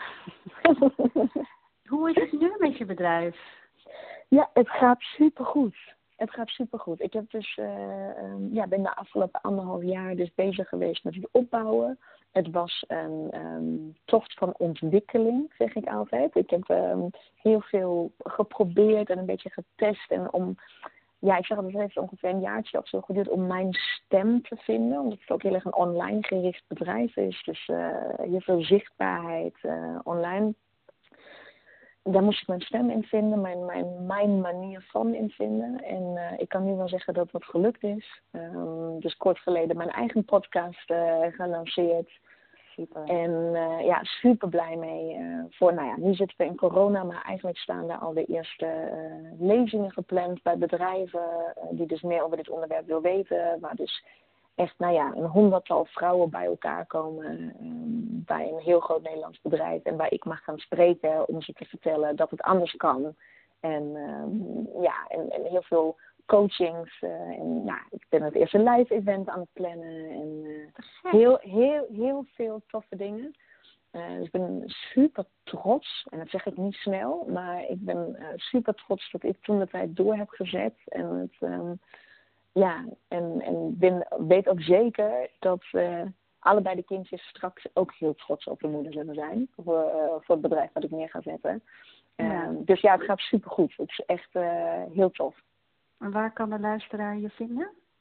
Hoe is het nu met je bedrijf? Ja, het gaat supergoed. Het gaat supergoed. Ik heb dus, uh, um, ja, ben de afgelopen anderhalf jaar dus bezig geweest met het opbouwen. Het was een um, tocht van ontwikkeling, zeg ik altijd. Ik heb um, heel veel geprobeerd en een beetje getest. En om, ja, ik zeg altijd, het heeft ongeveer een jaartje of zo geduurd om mijn stem te vinden. Omdat het ook heel erg een online gericht bedrijf is. Dus uh, heel veel zichtbaarheid uh, online. Daar moest ik mijn stem in vinden, mijn, mijn, mijn manier van in vinden. En uh, ik kan nu wel zeggen dat dat gelukt is. Um, dus kort geleden mijn eigen podcast uh, gelanceerd. Super. En uh, ja, super blij mee. Uh, voor, nou ja, nu zitten we in corona, maar eigenlijk staan er al de eerste uh, lezingen gepland bij bedrijven. Uh, die dus meer over dit onderwerp wil weten. Waar dus echt, nou ja, een honderdtal vrouwen bij elkaar komen um, bij een heel groot Nederlands bedrijf. En waar ik mag gaan spreken om ze te vertellen dat het anders kan. En um, ja, en, en heel veel coachings. Uh, en nou, ik ben het eerste live event aan het plannen. En uh, heel, heel, heel veel toffe dingen. Uh, dus ik ben super trots. En dat zeg ik niet snel. Maar ik ben uh, super trots dat ik toen de tijd door heb gezet. En het... Um, Ja, en, en ben, weet ook zeker dat uh, allebei de kindjes straks ook heel trots op de moeder zullen zijn. Voor, uh, voor het bedrijf wat ik neer ga zetten. Uh, ja. Dus ja, het gaat supergoed. Het is echt uh, heel tof. En waar kan de luisteraar je vinden?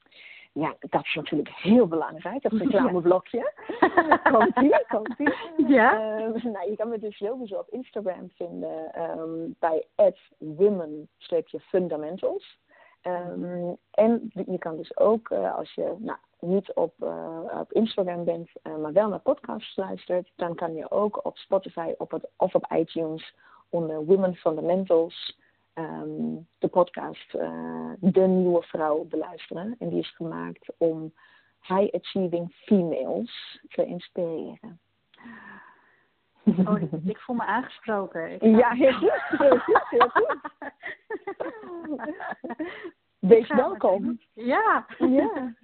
ja, dat is natuurlijk heel belangrijk. Dat reclameblokje. Komt-ie, komt-ie. Ja. Uh, nou, je kan me dus sowieso op Instagram vinden um, bij at women fundamentals. Um, en je kan dus ook, uh, als je nou, niet op, uh, op Instagram bent, uh, maar wel naar podcasts luistert, dan kan je ook op Spotify op het, of op iTunes onder Women Fundamentals um, de podcast uh, De Nieuwe Vrouw beluisteren. En die is gemaakt om high achieving females te inspireren. Oh, ik voel me aangesproken. Ik ja, heel goed. Heel goed, heel goed. Wees welkom. Ja. ja.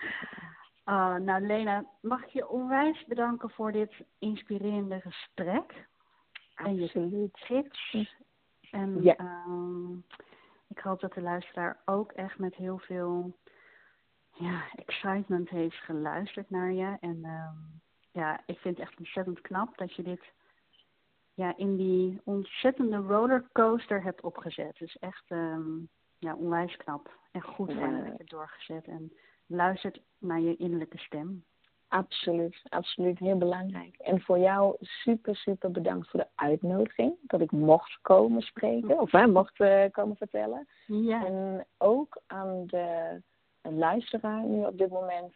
Uh, nou, Lena, mag ik je onwijs bedanken voor dit inspirerende gesprek. Absoluut. En je tips. En ja. um, ik hoop dat de luisteraar ook echt met heel veel ja, excitement heeft geluisterd naar je. En um, ja, ik vind het echt ontzettend knap dat je dit ja, in die ontzettende rollercoaster hebt opgezet. Dus echt um, ja, onwijs knap. En goed van je dat je het doorgezet. En luistert naar je innerlijke stem. Absoluut, absoluut. Heel belangrijk. En voor jou super, super bedankt voor de uitnodiging. Dat ik mocht komen spreken. Of hè, mocht uh, komen vertellen. Ja. En ook aan de luisteraar nu op dit moment.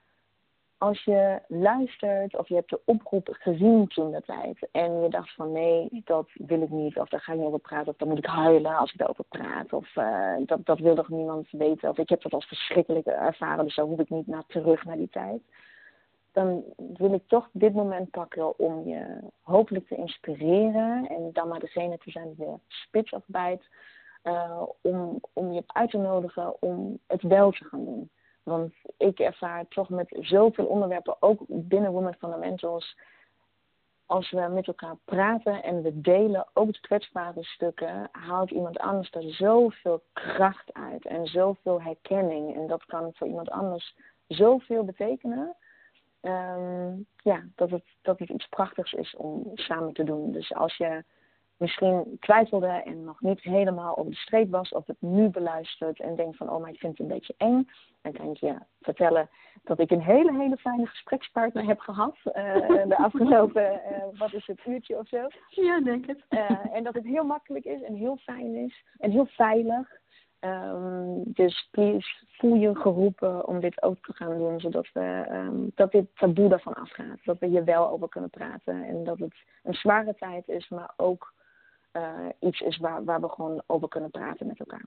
Als je luistert of je hebt de oproep gezien toen de tijd. En je dacht van nee, dat wil ik niet. Of daar ga ik niet over praten. Of dan moet ik huilen als ik daarover praat. Of uh, dat, dat wil toch niemand weten. Of ik heb dat als verschrikkelijk ervaren. Dus daar hoef ik niet naar terug naar die tijd. Dan wil ik toch dit moment pakken om je hopelijk te inspireren. En dan maar degene te zijn die de spits afbijt. Uh, om, om je uit te nodigen om het wel te gaan doen. Want ik ervaar toch met zoveel onderwerpen, ook binnen Women Fundamentals, als we met elkaar praten en we delen ook de kwetsbare stukken, haalt iemand anders er zoveel kracht uit en zoveel herkenning. En dat kan voor iemand anders zoveel betekenen. Um, ja, dat het, dat het iets prachtigs is om samen te doen. Dus als je misschien twijfelde en nog niet helemaal over de streep was, of het nu beluistert en denkt van, oh, maar ik vind het een beetje eng, dan kan ik je vertellen dat ik een hele, hele fijne gesprekspartner heb gehad uh, de afgelopen, uh, wat is het, uurtje of zo. Ja, denk het. Uh, en dat het heel makkelijk is en heel fijn is en heel veilig. Um, dus please, voel je geroepen om dit ook te gaan doen, zodat we, um, dat dit taboe daarvan afgaat. Dat we hier wel over kunnen praten en dat het een zware tijd is, maar ook uh, iets is waar, waar we gewoon over kunnen praten met elkaar.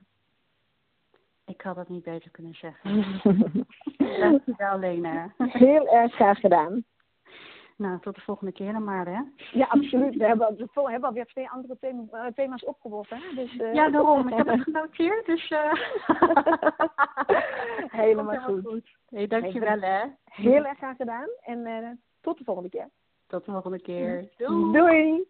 Ik had het niet beter kunnen zeggen. Dankjewel, Lena. Heel erg graag gedaan. Nou, tot de volgende keer dan maar, hè? Ja, absoluut. We hebben, we hebben alweer twee andere thema, thema's opgeworpen. Hè? Dus, uh... Ja, daarom. Ik heb het genoteerd, dus... Uh... Helemaal goed. goed. Hey, dankjewel, hè? Heel erg graag gedaan. En uh, tot de volgende keer. Tot de volgende keer. Doei! Doei.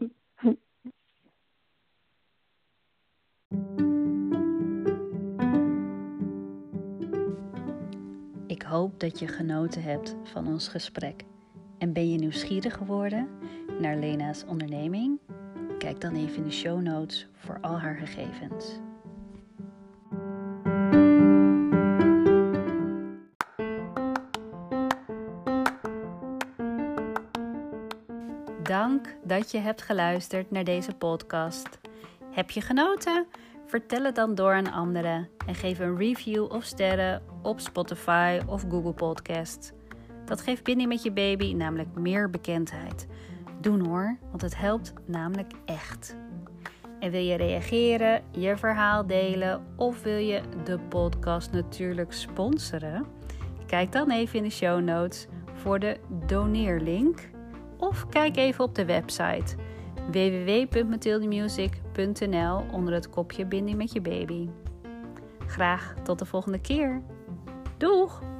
Ik hoop dat je genoten hebt van ons gesprek. En ben je nieuwsgierig geworden naar Lena's onderneming? Kijk dan even in de show notes voor al haar gegevens. Dank dat je hebt geluisterd naar deze podcast. Heb je genoten? Vertel het dan door aan anderen en geef een review of sterren op Spotify of Google Podcast. Dat geeft Binding met je baby namelijk meer bekendheid. Doen hoor, want het helpt namelijk echt. En wil je reageren, je verhaal delen of wil je de podcast natuurlijk sponsoren? Kijk dan even in de show notes voor de doneerlink. Of kijk even op de website w w w punt mathildemusic punt n l onder het kopje Binding met je baby. Graag tot de volgende keer. Doeg!